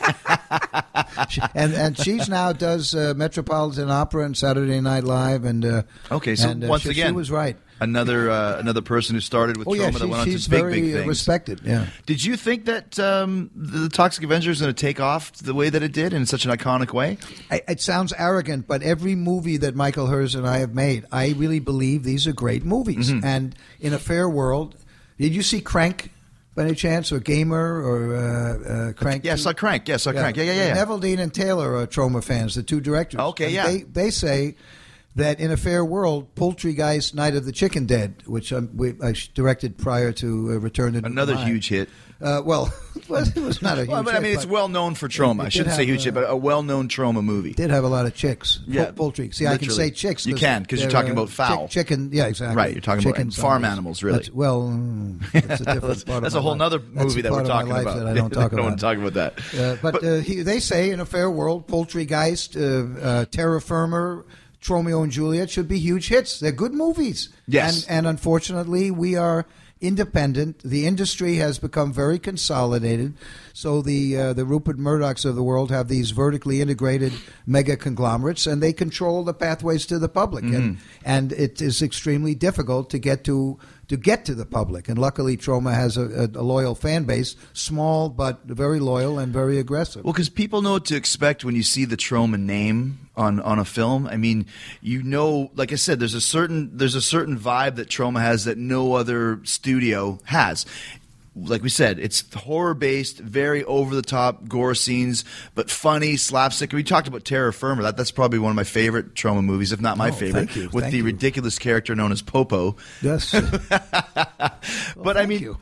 She- and and she's now does uh, Metropolitan Opera and Saturday Night Live, and uh, Okay, so and, uh, once she, again, she was right. Another uh, another person who started with Oh yeah, trauma that she, went on she's to big, very big uh, things. respected. Yeah. Did you think that um, the Toxic Avenger is going to take off the way that it did in such an iconic way? I, it sounds arrogant, but every movie that Michael Herz and I have made, I really believe these are great movies. Mm-hmm. And in a fair world, did you see Crank by any chance, or Gamer, or uh, uh, Crank? Yeah, I saw Crank. Yeah, I saw Crank. Yeah, yeah, yeah. Neville Dean and Taylor are Troma fans, the two directors. Okay, And yeah. They, they say that in a fair world, Poultrygeist Night of the Chicken Dead, which um, we, I directed prior to uh, Return to Another Dubai. huge hit. Uh, well, it was, it was not a huge well, but, hit. I mean, it's but well known for trauma. it I shouldn't did say have, huge hit, uh, but a well-known trauma movie. Did have a lot of chicks. Yeah, Pol- poultry. See, I can literally. say chicks. You can, 'cause you're they're, talking uh, about fowl. chick- chicken, yeah, exactly. Right, you're talking about Chicken farm zombies. animals, really. That's, well, mm, that's a different That's- part of that's my a whole life. nother That's movie a that we're part of my talking life about. That I don't talk I don't about. want to talk about that. Uh, but uh, he, they say in a fair world, Poultrygeist, uh, uh, Terra Firma, Romeo and Juliet should be huge hits. They're good movies. Yes. And, and unfortunately, we are independent. The industry has become very consolidated. So the uh, the Rupert Murdochs of the world have these vertically integrated mega conglomerates, and they control the pathways to the public. Mm-hmm. And and it is extremely difficult to get to to get to the public. And luckily, Troma has a, a, a loyal fan base, small but very loyal and very aggressive. Well, because people know what to expect when you see the Troma name on, on a film. I mean, you know, like I said, there's a certain there's a certain vibe that Troma has that no other studio has. Like we said, it's horror-based, very over-the-top gore scenes, but funny, slapstick. We talked about Terra Firma. That, that's probably one of my favorite Troma movies, if not my Oh, favorite, thank you, with thank the you. ridiculous character known as Popo. Yes. But I mean,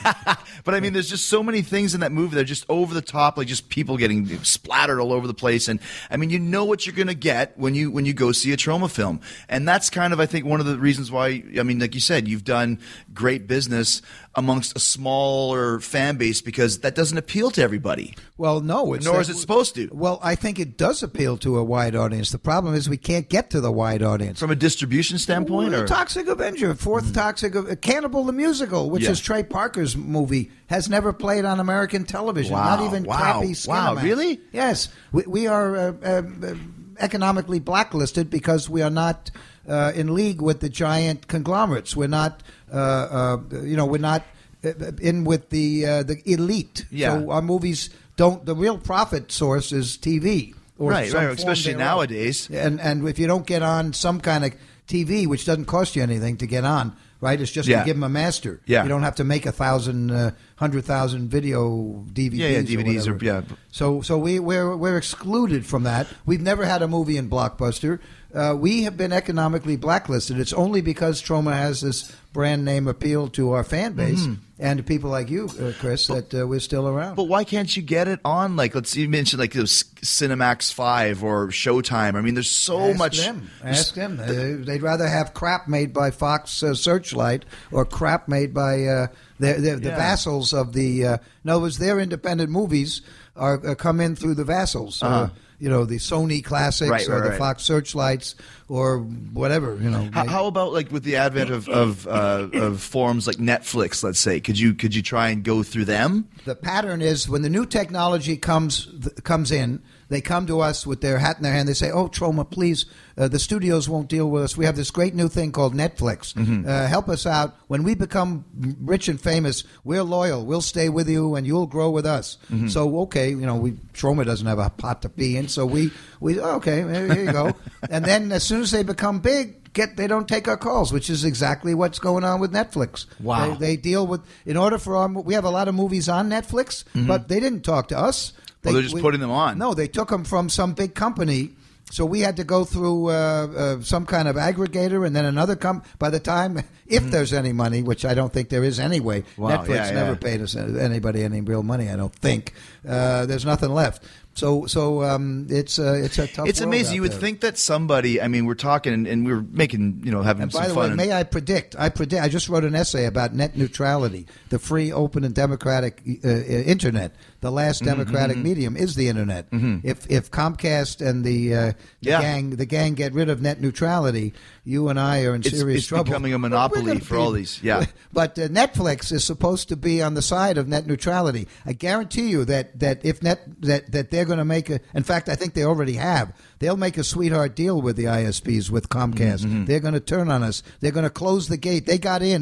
but I mean, there's just so many things in that movie that are just over the top, like just people getting splattered all over the place. And I mean, you know what you're going to get when you when you go see a Troma film, and that's kind of I think one of the reasons why. I mean, like you said, you've done great business amongst a smaller fan base because that doesn't appeal to everybody. Well, no, it's nor that- is it supposed to. Well, I think it does appeal to a wide audience. The problem is we can't get to the wide audience. From a distribution standpoint, Well, or Toxic Avenger, fourth Toxic uh, Cannibal the Musical, which Yeah. is Trey Parker's movie, has never played on American television. Wow, Not even wow, crappy wow, Skinamax. really? Yes, we, we are uh, uh, uh, economically blacklisted because we are not uh, in league with the giant conglomerates. We're not, uh, uh, you know, we're not uh, in with the uh, the elite. Yeah. So our movies don't. The real profit source is T V. Or Right, some right, form especially thereof. nowadays. And and if you don't get on some kind of T V, which doesn't cost you anything to get on, right? It's just Yeah. to give them a master. Yeah. You don't have to make a thousand, uh, hundred thousand video D V Ds. Yeah, yeah, D V Ds or or- whatever. yeah. So so we we're we're excluded from that. We've never had a movie in Blockbuster. Uh, we have been economically blacklisted. It's only because Troma has this brand name appeal to our fan base Mhm. and to people like you, uh, Chris, that uh, we're still around. But why can't you get it on? Like, let's you mentioned like those Cinemax Five or Showtime. I mean, there's so Ask much. Them. Ask them. Uh, they'd rather have crap made by Fox uh, Searchlight or crap made by uh, the, the, the Yeah. vassals of the. Uh, in other words, their independent movies are uh, come in through the vassals. Uh-huh. Uh, you know, the Sony classics Right, or right, the right. Fox Searchlights or whatever. You know. How, how about like with the advent of of, uh, of forums like Netflix? Let's say, could you could you try and go through them? The pattern is when the new technology comes th- comes in, they come to us with their hat in their hand. They say, "Oh, Troma, please, uh, the studios won't deal with us. We have this great new thing called Netflix. Mhm. Uh, help us out. When we become rich and famous, we're loyal. We'll stay with you, and you'll grow with us." Mhm. So, okay, you know, we Troma doesn't have a pot to pee in, so we we okay, here, here you go. And then as soon as they become big, get they don't take our calls, which is exactly what's going on with Netflix. Wow. They, they deal with in order for our we have a lot of movies on Netflix, Mhm. but they didn't talk to us. Well, they're just putting them on. No, they took them from some big company. So we had to go through uh, uh, some kind of aggregator and then another com. By the time, if there's any money, which I don't think there is anyway, Wow, Netflix yeah, never yeah. paid us anybody any real money. I don't think uh, there's nothing left. So so um, it's uh, it's a tough. It's world amazing. out You would there. think that somebody. I mean, we're talking and, and we were making, you know, having And some by the fun. way, may I predict? I predict. I just wrote an essay about net neutrality, the free, open, and democratic uh, uh, internet. The last Mhm, democratic mhm. medium is the internet. Mhm. If if Comcast and the, uh, the Yeah. gang the gang get rid of net neutrality, you and I are in It's- serious it's trouble. becoming a We're monopoly gonna for all these, yeah. But uh, Netflix is supposed to be on the side of net neutrality. I guarantee you that that if net that that they're going to make a. In fact, I think they already have. They'll make a sweetheart deal with the I S Ps with Comcast. Mhm. They're going to turn on us. They're going to close the gate. They got in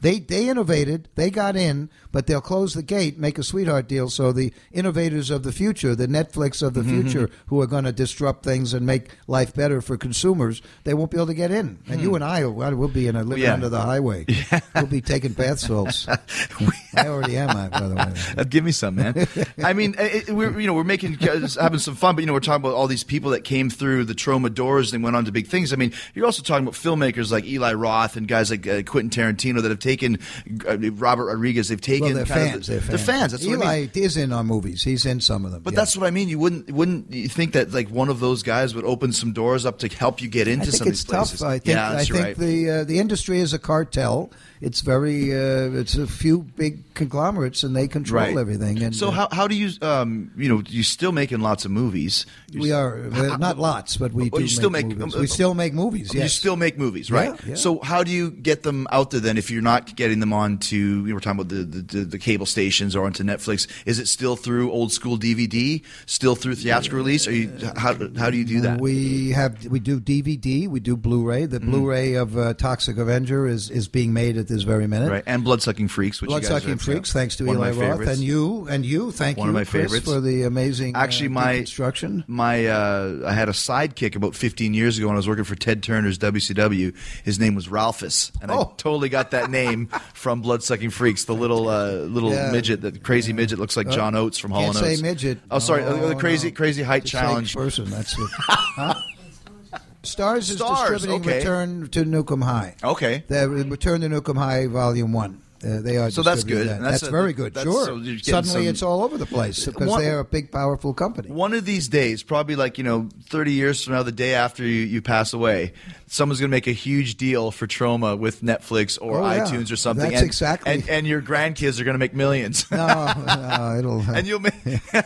They they innovated, they got in, but they'll close the gate, make a sweetheart deal, so the innovators of the future, the Netflix of the Mm-hmm. future, who are going to disrupt things and make life better for consumers, they won't be able to get in. And you and I, will we'll be in a living Yeah. under the highway. Yeah. We'll be taking bath salts. I already am, I, by the way. Uh, give me some, man. I mean, it, we're you know we're making having some fun, but you know we're talking about all these people that came through the Troma doors and went on to big things. I mean, you're also talking about filmmakers like Eli Roth and guys like uh, Quentin Tarantino that have taken uh, Robert Rodriguez. They've taken Well, they're kind fans. of the, they're fans. They're fans. That's Eli what I mean. is in our movies. He's in some of them. But yeah. that's what I mean. You wouldn't wouldn't you think that like one of those guys would open some doors up to help you get into I think some of it's these places? tough. I think yeah, I that's think right. the uh, the industry is a cartel. It's very uh, it's a few big conglomerates and they control Right. everything. And so uh, how how do you um you know you're still making lots of movies? You're we are uh, not lots, but we Oh, do you still make make- movies. um, we still make movies. You Yes, still make movies, right? Yeah, yeah. So how do you get them out there then if you're not getting them onto, you know, we're talking about the, the, the cable stations or onto Netflix? Is it still through old school D V D, still through theatrical release? Or you, how, how do you do that? We have we do D V D, we do Blu-ray. The Blu-ray of uh, Toxic Avenger is, is being made at this very minute. Right, and Bloodsucking Freaks, which you guys Bloodsucking are, Freaks, yeah, thanks to one Eli of my Roth, favorites. and you, and you, thank One you, of my Chris, favorites. for the amazing Actually, uh, my deconstruction. my uh, I had a sidekick about fifteen years ago when I was working for Ted Turner's W C W. His name was Ralphus, and I Oh. totally got that name from Bloodsucking Freaks. The little uh, little Yeah. midget, the crazy midget, looks like Uh, John Oates from Hall Can't and Oates. say midget. Oh, sorry, uh, the No, crazy no. crazy height Just say challenge. person. That's it. Huh? Stars is Stars, distributing okay. Return to Nukem High. Okay. The Return to Nukem High Volume One. Uh, they are So that's distributing good. That. That's That's, a- very good. that's- Sure. so you're getting Suddenly, some- it's all over the place because One- they are a big, powerful company. One of these days, probably like, you know, thirty years from now, the day after you, you pass away, someone's going to make a huge deal for Troma with Netflix or Oh, yeah. iTunes or something. That's and, exactly- And, and your grandkids are going to make millions. No, no, it'll. uh, and you'll make.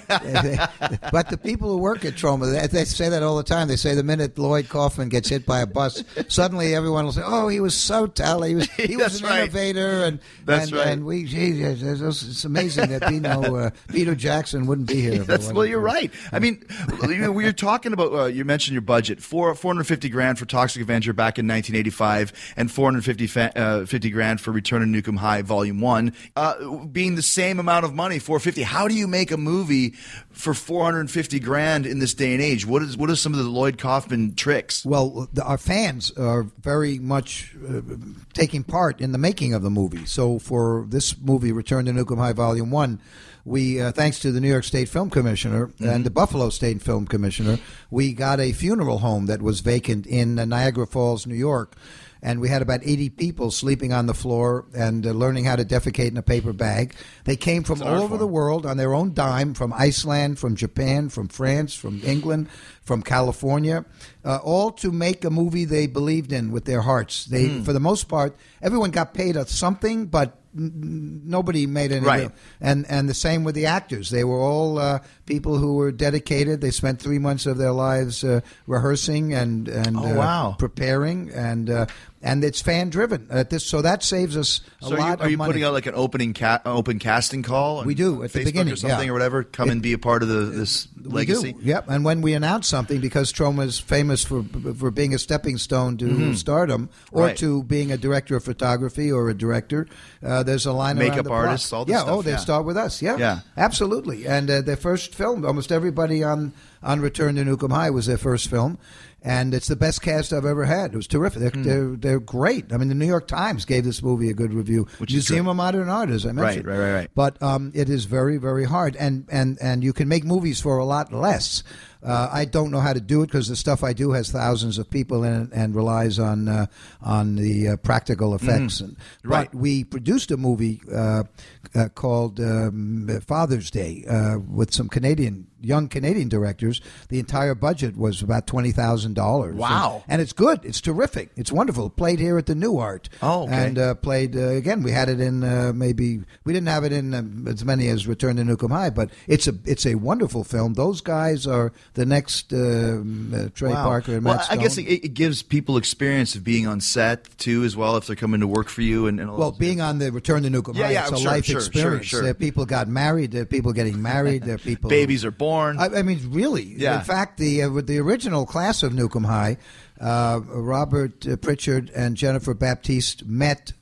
But the people who work at Troma, they, they say that all the time. They say the minute Lloyd Kaufman gets hit by a bus, suddenly everyone will say, "Oh, he was so talented. He was, he was That's an right. innovator." And That's and, right. And we, gee, it's, it's amazing that Bino, uh, Peter Jackson wouldn't be here. if it That's, wasn't well, you're for- right. I mean, you- we were talking about. Uh, you mentioned your budget: four four hundred fifty grand for Toxic Avenger back in nineteen eighty-five, and four hundred fifty fa- uh, fifty grand for Return to Nukem High Volume One, uh, being the same amount of money, four fifty. How do you make a movie for four hundred fifty grand in this day and age? What is what are some of the Lloyd Kaufman tricks? Well, the, our fans are very much uh, taking part in the making of the movie. So for this movie, Return to Nukem High Volume One, we, uh, thanks to the New York State Film Commissioner Mm-hmm. and the Buffalo State Film Commissioner, we got a funeral home that was vacant in uh, Niagara Falls, New York. And we had about eighty people sleeping on the floor and uh, learning how to defecate in a paper bag. They came from an all art over form. the world on their own dime, from Iceland, from Japan, from France, from England, from California, uh, all to make a movie they believed in with their hearts. They, Hmm. for the most part, everyone got paid a something, but n- nobody made any. Right. real- And and the same with the actors. They were all uh, people who were dedicated. They spent three months of their lives uh, rehearsing and and Oh, uh, wow. preparing, and uh, and it's fan driven. At this, so that saves us a So are you, lot are you of money. putting out like an opening ca- open casting call? on We do, at the Facebook beginning, or something yeah. or whatever. Come It- and be a part of the, this We legacy. do, yep. And when we announce something, because Troma is famous for for being a stepping stone to stardom, or Right. to being a director of photography or a director, uh, there's a line around Makeup the block. artists, all this yeah, stuff, oh, they yeah. start with us. Yeah, Yeah. absolutely. And uh, their first film, almost everybody on on Return to Nukem High was their first film. And it's the best cast I've ever had. It was terrific. They're, Hmm. they're, they're great. I mean, the New York Times gave this movie a good review. Which is Museum great. of Modern Art, as I mentioned. Right, right, right, right. But um, it is very, very hard, and, and, and you can make movies for a lot less. Uh, I don't know how to do it because the stuff I do has thousands of people in it and relies on uh, on the uh, practical effects. And, Right. But we produced a movie uh, uh, called um, Father's Day uh, with some Canadian young Canadian directors. The entire budget was about twenty thousand dollars. Wow. And, and it's good. It's terrific. It's wonderful. Played here at the New Art. Oh, okay. And uh, played uh, again. We had it in uh, maybe we didn't have it in um, as many as Return to Nukem High, but it's a it's a wonderful film. Those guys are the next um, uh, Trey Wow. Parker and well, Matt I Stone. guess it, it gives people experience of being on set too, as well, if they're coming to work for you. And, and all Well, those- being on the Return to Nukem Yeah, High, yeah, it's a sure, life sure, experience. sure, sure. There are people got married. There are people getting married. There are people babies are born. I, I mean, really. Yeah. In fact, the uh, with the original class of Nukem High, uh, Robert uh, Pritchard and Jennifer Baptiste met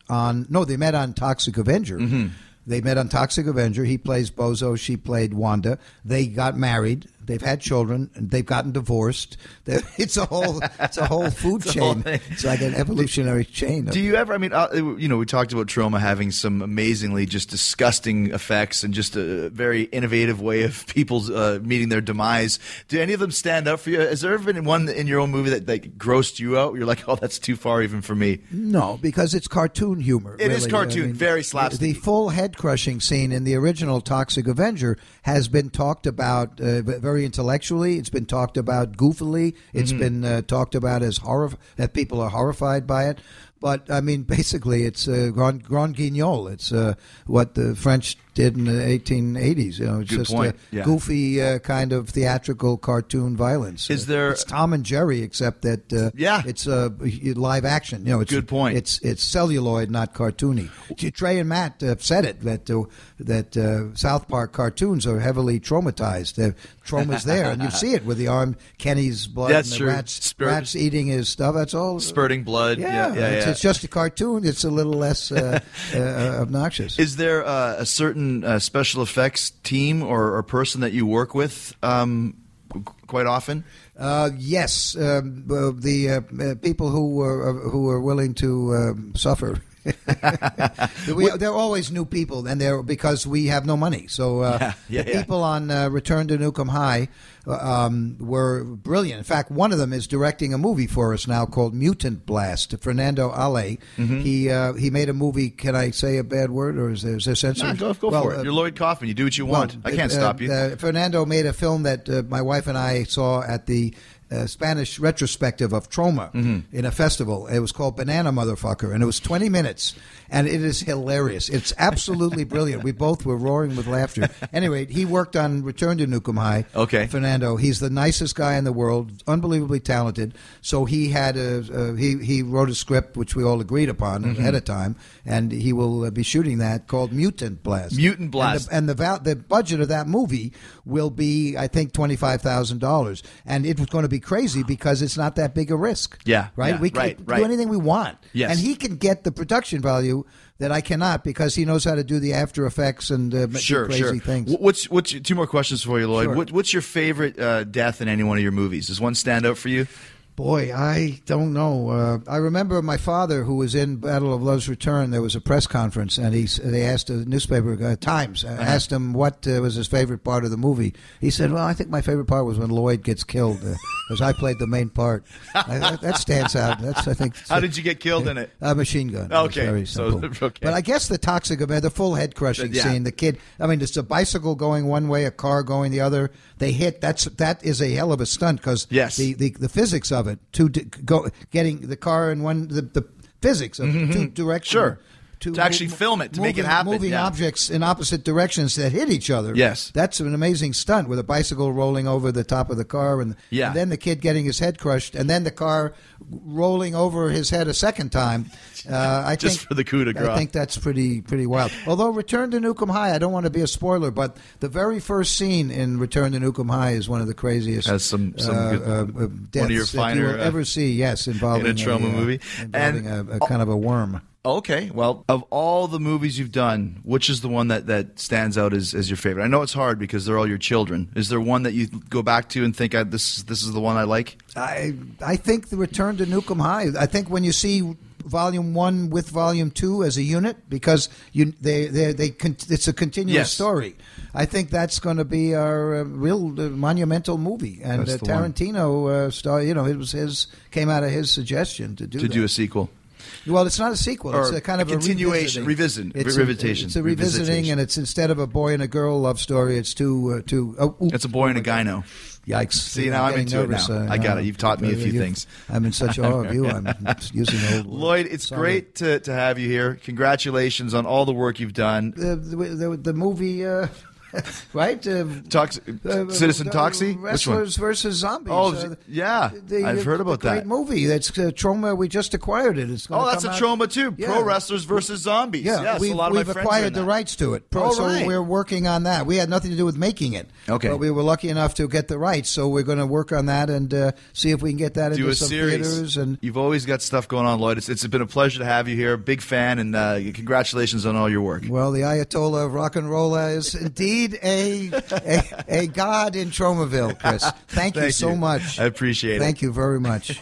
on. No, they met on Toxic Avenger. Mm-hmm. They met on Toxic Avenger. He plays Bozo. She played Wanda. They got married. They've had children. And they've gotten divorced. They're, it's a whole, it's a whole food It's a chain. whole thing. It's like an evolutionary chain. Of, Do you ever? I mean, uh, you know, we talked about Troma having some amazingly just disgusting effects and just a very innovative way of people uh, meeting their demise. Do any of them stand out for you? Has there ever been one in your own movie that like grossed you out? You're like, oh, that's too far even for me. No, because it's cartoon humor. It is really. cartoon, I mean, very slapstick. The full head crushing scene in the original Toxic Avenger has been talked about uh, very intellectually. It's been talked about goofily. It's Mm-hmm. been uh, talked about as horror that people are horrified by it. But I mean, basically, it's uh, grand, grand guignol. It's uh, what the French did in the eighteen eighties. You know, it's Good just point. a Yeah. goofy uh, kind of theatrical cartoon violence. Is Uh, there- It's Tom and Jerry, except that uh, Yeah. it's uh, live action. You know, it's Good point. It's it's celluloid, not cartoony. Trey and Matt uh, said it that uh, that uh, South Park cartoons are heavily traumatized. The trauma's there, and you see it with the arm, Kenny's blood, That's and the true. rats, Spurt- rats eating his stuff. That's all. Spurting blood. Yeah, Yeah, yeah, it's, yeah. it's just a cartoon. It's a little less uh, uh, obnoxious. Is there uh, a certain uh, special effects team or, or person that you work with um, qu- quite often? Uh, yes, um, uh, the uh, uh, people who are who are willing to um, suffer. we, they're always new people, and they're because we have no money. So uh, Yeah, yeah, the yeah. people on uh, Return to Nukem High uh, um, were brilliant. In fact, one of them is directing a movie for us now called Mutant Blast. Fernando Ale. Mm-hmm. He uh, he made a movie. Can I say a bad word, or is there, is there censorship? Nah, go go Well, for it. uh, You're Lloyd Kaufman. You do what you well, want. I can't uh, stop you. Uh, Fernando made a film that uh, my wife and I saw at the uh, Spanish retrospective of Troma Mm-hmm. in a festival. It was called Banana Motherfucker, and it was twenty minutes, and it is hilarious. It's absolutely brilliant. We both were roaring with laughter. Anyway, he worked on Return to Nukem High. Okay. Fernando. He's the nicest guy in the world, unbelievably talented. So he had a, uh, he he wrote a script which we all agreed upon Mm-hmm. ahead of time, and he will uh, be shooting that called Mutant Blast. Mutant Blast. And the, and the, val- the budget of that movie will be, I think, twenty-five thousand dollars, and it was going to be crazy because it's not that big a risk. Yeah, right. yeah, we can right, do right. anything we want. Yes. and he can get the production value that I cannot because he knows how to do the After Effects and uh, do Sure, crazy sure. things. Wh- What's what's two more questions for you, Lloyd? Sure. What, what's your favorite uh, death in any one of your movies? Does one stand out for you? Boy, I don't know. Uh, I remember my father, who was in Battle of Love's Return. There was a press conference, and he they asked the newspaper uh, Times uh, asked him what uh, was his favorite part of the movie. He said, "Well, I think my favorite part was when Lloyd gets killed, because I played the main part." I, that, that stands out. That's I think. How did you get killed in it? A machine gun. It was Okay, very so- simple. okay. But I guess the toxic event, the full head crushing Yeah. scene, the kid. I mean, it's a bicycle going one way, a car going the other. They hit. That's that is a hell of a stunt because Yes. the, the the physics of it to d- go getting the car in one the, the physics of two directions. Sure. To, To actually film it, to make it happen, Moving yeah. objects in opposite directions that hit each other. Yes. That's an amazing stunt with a bicycle rolling over the top of the car, and, Yeah. and then the kid getting his head crushed, and then the car rolling over his head a second time. Uh, I Just think, for the coup de grace. I think that's pretty pretty wild. Although Return to Nukem High, I don't want to be a spoiler, but the very first scene in Return to Nukem High is one of the craziest Has some- some uh, good- uh, uh, deaths one of your that finer, you will uh, ever see. Yes, involving in a Troma uh, movie. involving And- a, a kind of a worm. Okay, well, of all the movies you've done, which is the one that, that stands out as, as your favorite? I know it's hard because they're all your children. Is there one that you go back to and think, I, this this is the one I like? I I think the Return to Nukem High. I think when you see Volume One with Volume Two as a unit, because you they they they con- it's a continuous Yes. story. I think that's going to be our uh, real uh, monumental movie. And uh, That's the one. Tarantino uh, star, you know, it was his came out of his suggestion to do To that. do a sequel. Well, it's not a sequel. Or it's a kind a of continuation, a revisit- revisiting. It's revisitation, A, it's a revisiting, revisitation. and it's instead of a boy and a girl love story, it's two uh, two. Oh, ooh. It's a boy and a gyno. Yikes! See, now I'm getting into it nervous, now. uh, I got it. uh, You've taught me a uh, few you- things. I'm in such awe of you. I'm using old words. Lloyd, it's Sorry. great to, to have you here. Congratulations on all the work you've done. The, the, the, the movie, uh, right? Uh, Tox- uh, Citizen uh, Toxie? Which one? Wrestlers versus Zombies. Oh, Uh, yeah. the- I've heard about the that. Great movie. That's uh, Troma. We just acquired it. It's gonna Oh, that's come a out- Trauma too. Yeah. Pro Wrestlers versus Zombies. Yeah, yes, we've, a lot of my we've friends are in acquired the that. rights to it. Pro, Oh, so right. we're working on that. We had nothing to do with making it. Okay. But we were lucky enough to get the rights, so we're going to work on that and uh, see if we can get that Do into a some series. theaters. And You've always got stuff going on, Lloyd. It's, it's been a pleasure to have you here. Big fan, and uh, congratulations on all your work. well, the Ayatollah of rock and roll is indeed a a, a god in Tromaville, Chris. Thank, you Thank so you. much. I appreciate it. Thank you very much.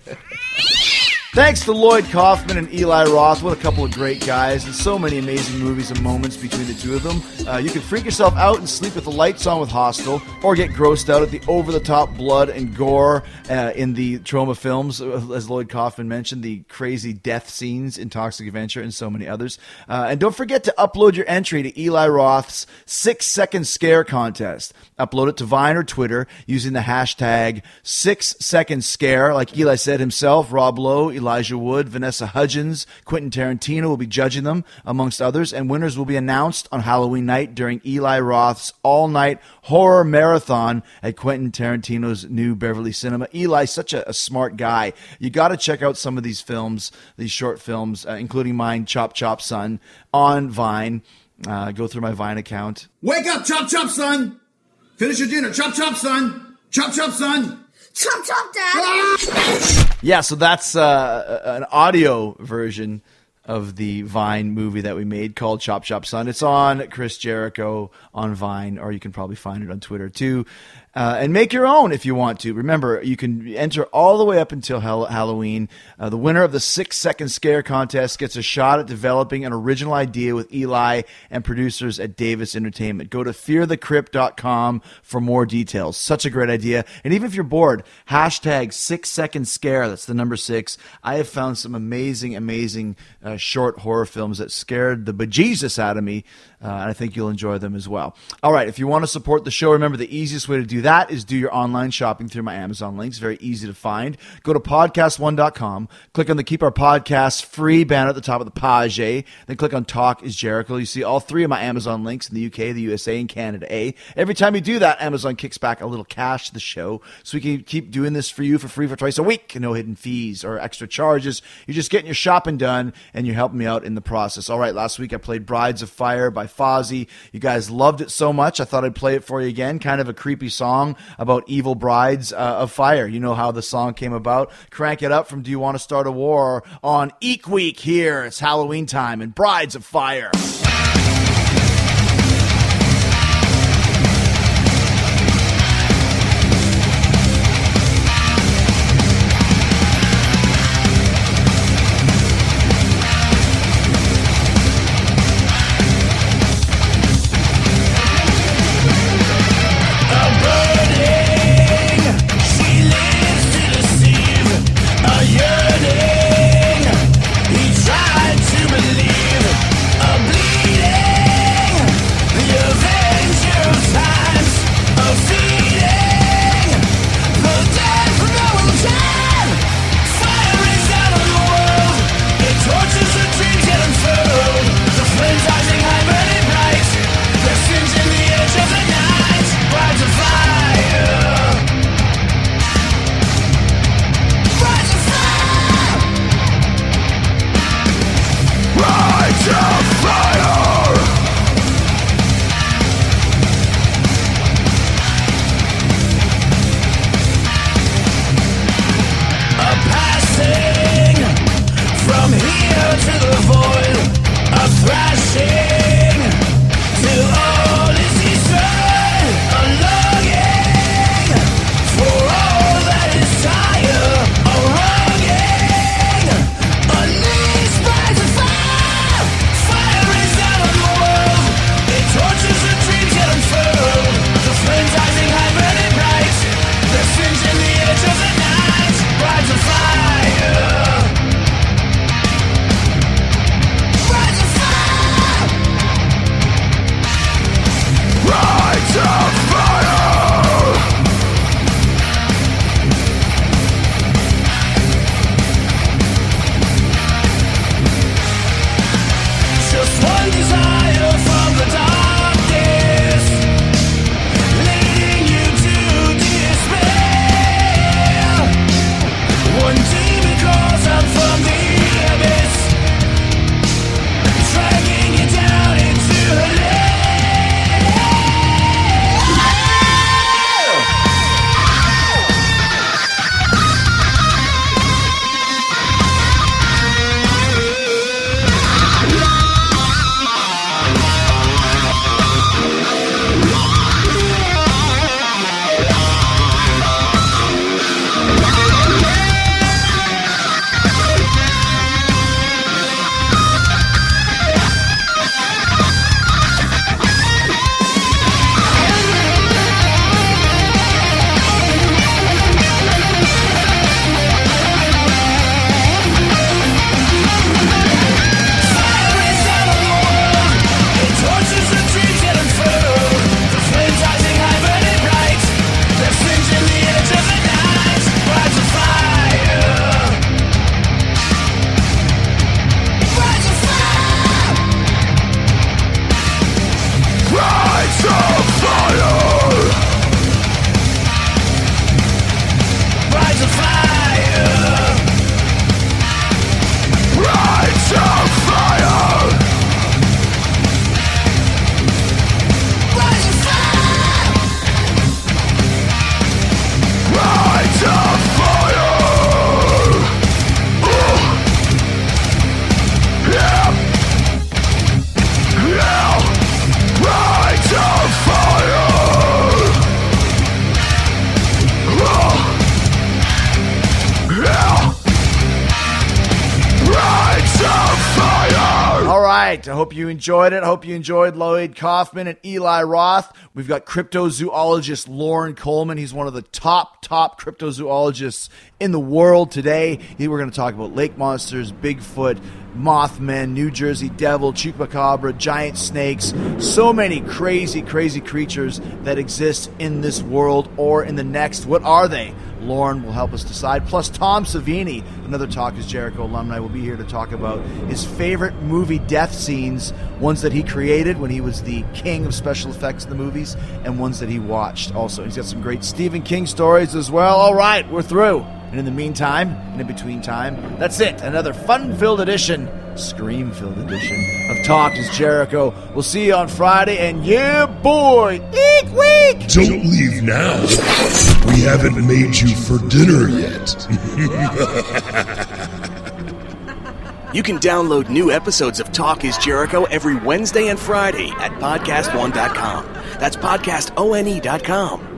Thanks to Lloyd Kaufman and Eli Roth. What a couple of great guys, and so many amazing movies and moments between the two of them. Uh, you can freak yourself out and sleep with the lights on with Hostel, or get grossed out at the over-the-top blood and gore uh, in the Troma films, uh, as Lloyd Kaufman mentioned, the crazy death scenes in Toxic Avenger, and so many others. Uh, and don't forget to upload your entry to Eli Roth's six-second scare contest. Upload it to Vine or Twitter using the hashtag six-second scare. Like Eli said himself, Rob Lowe, Elijah Wood, Vanessa Hudgens, Quentin Tarantino will be judging them, amongst others, and winners will be announced on Halloween night during Eli Roth's all-night horror marathon at Quentin Tarantino's new Beverly Cinema. Eli's such a, a smart guy. You got to check out some of these films, these short films, uh, including mine, Chop Chop Son, on Vine. Uh, go through my Vine account. Wake up, chop chop, son! Finish your dinner, chop chop, son! Chop chop, son! Chop chop, Dad! Yeah, so that's uh, an audio version of the Vine movie that we made called Chop Chop Son. It's on Chris Jericho on Vine, or you can probably find it on Twitter too. Uh, and make your own if you want to. Remember, you can enter all the way up until Hall- Halloween. Uh, the winner of the six-second scare contest gets a shot at developing an original idea with Eli and producers at Davis Entertainment. Go to fear the crypt dot com for more details. Such a great idea. And even if you're bored, hashtag six-second scare. That's the number six. I have found some amazing, amazing uh, short horror films that scared the bejesus out of me. Uh, and I think you'll enjoy them as well. All right, if you want to support the show, remember the easiest way to do that is do your online shopping through my Amazon links. Very easy to find. Go to podcast one dot com, click on the Keep Our Podcasts free banner at the top of the page, then click on Talk is Jericho. You see all three of my Amazon links in the U K, the U S A, and Canada A. Every time you do that, Amazon kicks back a little cash to the show, so we can keep doing this for you for free for twice a week. No hidden fees or extra charges. You're just getting your shopping done, and you're helping me out in the process. All right, last week I played Brides of Fire by Fozzy. You guys loved it so much, I thought I'd play it for you again. Kind of a creepy song about evil brides uh, of fire. You know how the song came about. Crank it up from Do You Want to Start a War on Eek Week here. It's Halloween time and Brides of Fire. Yearning, he tried to believe a bleed. right. I hope you enjoyed it. I hope you enjoyed Lloyd Kaufman and Eli Roth. We've got cryptozoologist Loren Coleman. He's one of the top, top cryptozoologists in the world today. We're going to talk about lake monsters, Bigfoot, Mothman, New Jersey Devil, Chupacabra, giant snakes, so many crazy, crazy creatures that exist in this world or in the next. What are they? Loren will help us decide. Plus, Tom Savini, another Talk is Jericho alumni, will be here to talk about his favorite movie death scenes, ones that he created when he was the king of special effects in the movies, and ones that he watched also. He's got some great Stephen King stories as well. All right, we're through. And in the meantime, and in between time, that's it. Another fun-filled edition, scream-filled edition of Talk is Jericho. We'll see you on Friday, and yeah, boy, eek week! Don't leave now. We haven't made you for dinner yet. You can download new episodes of Talk is Jericho every Wednesday and Friday at podcast one dot com. That's podcast one dot com.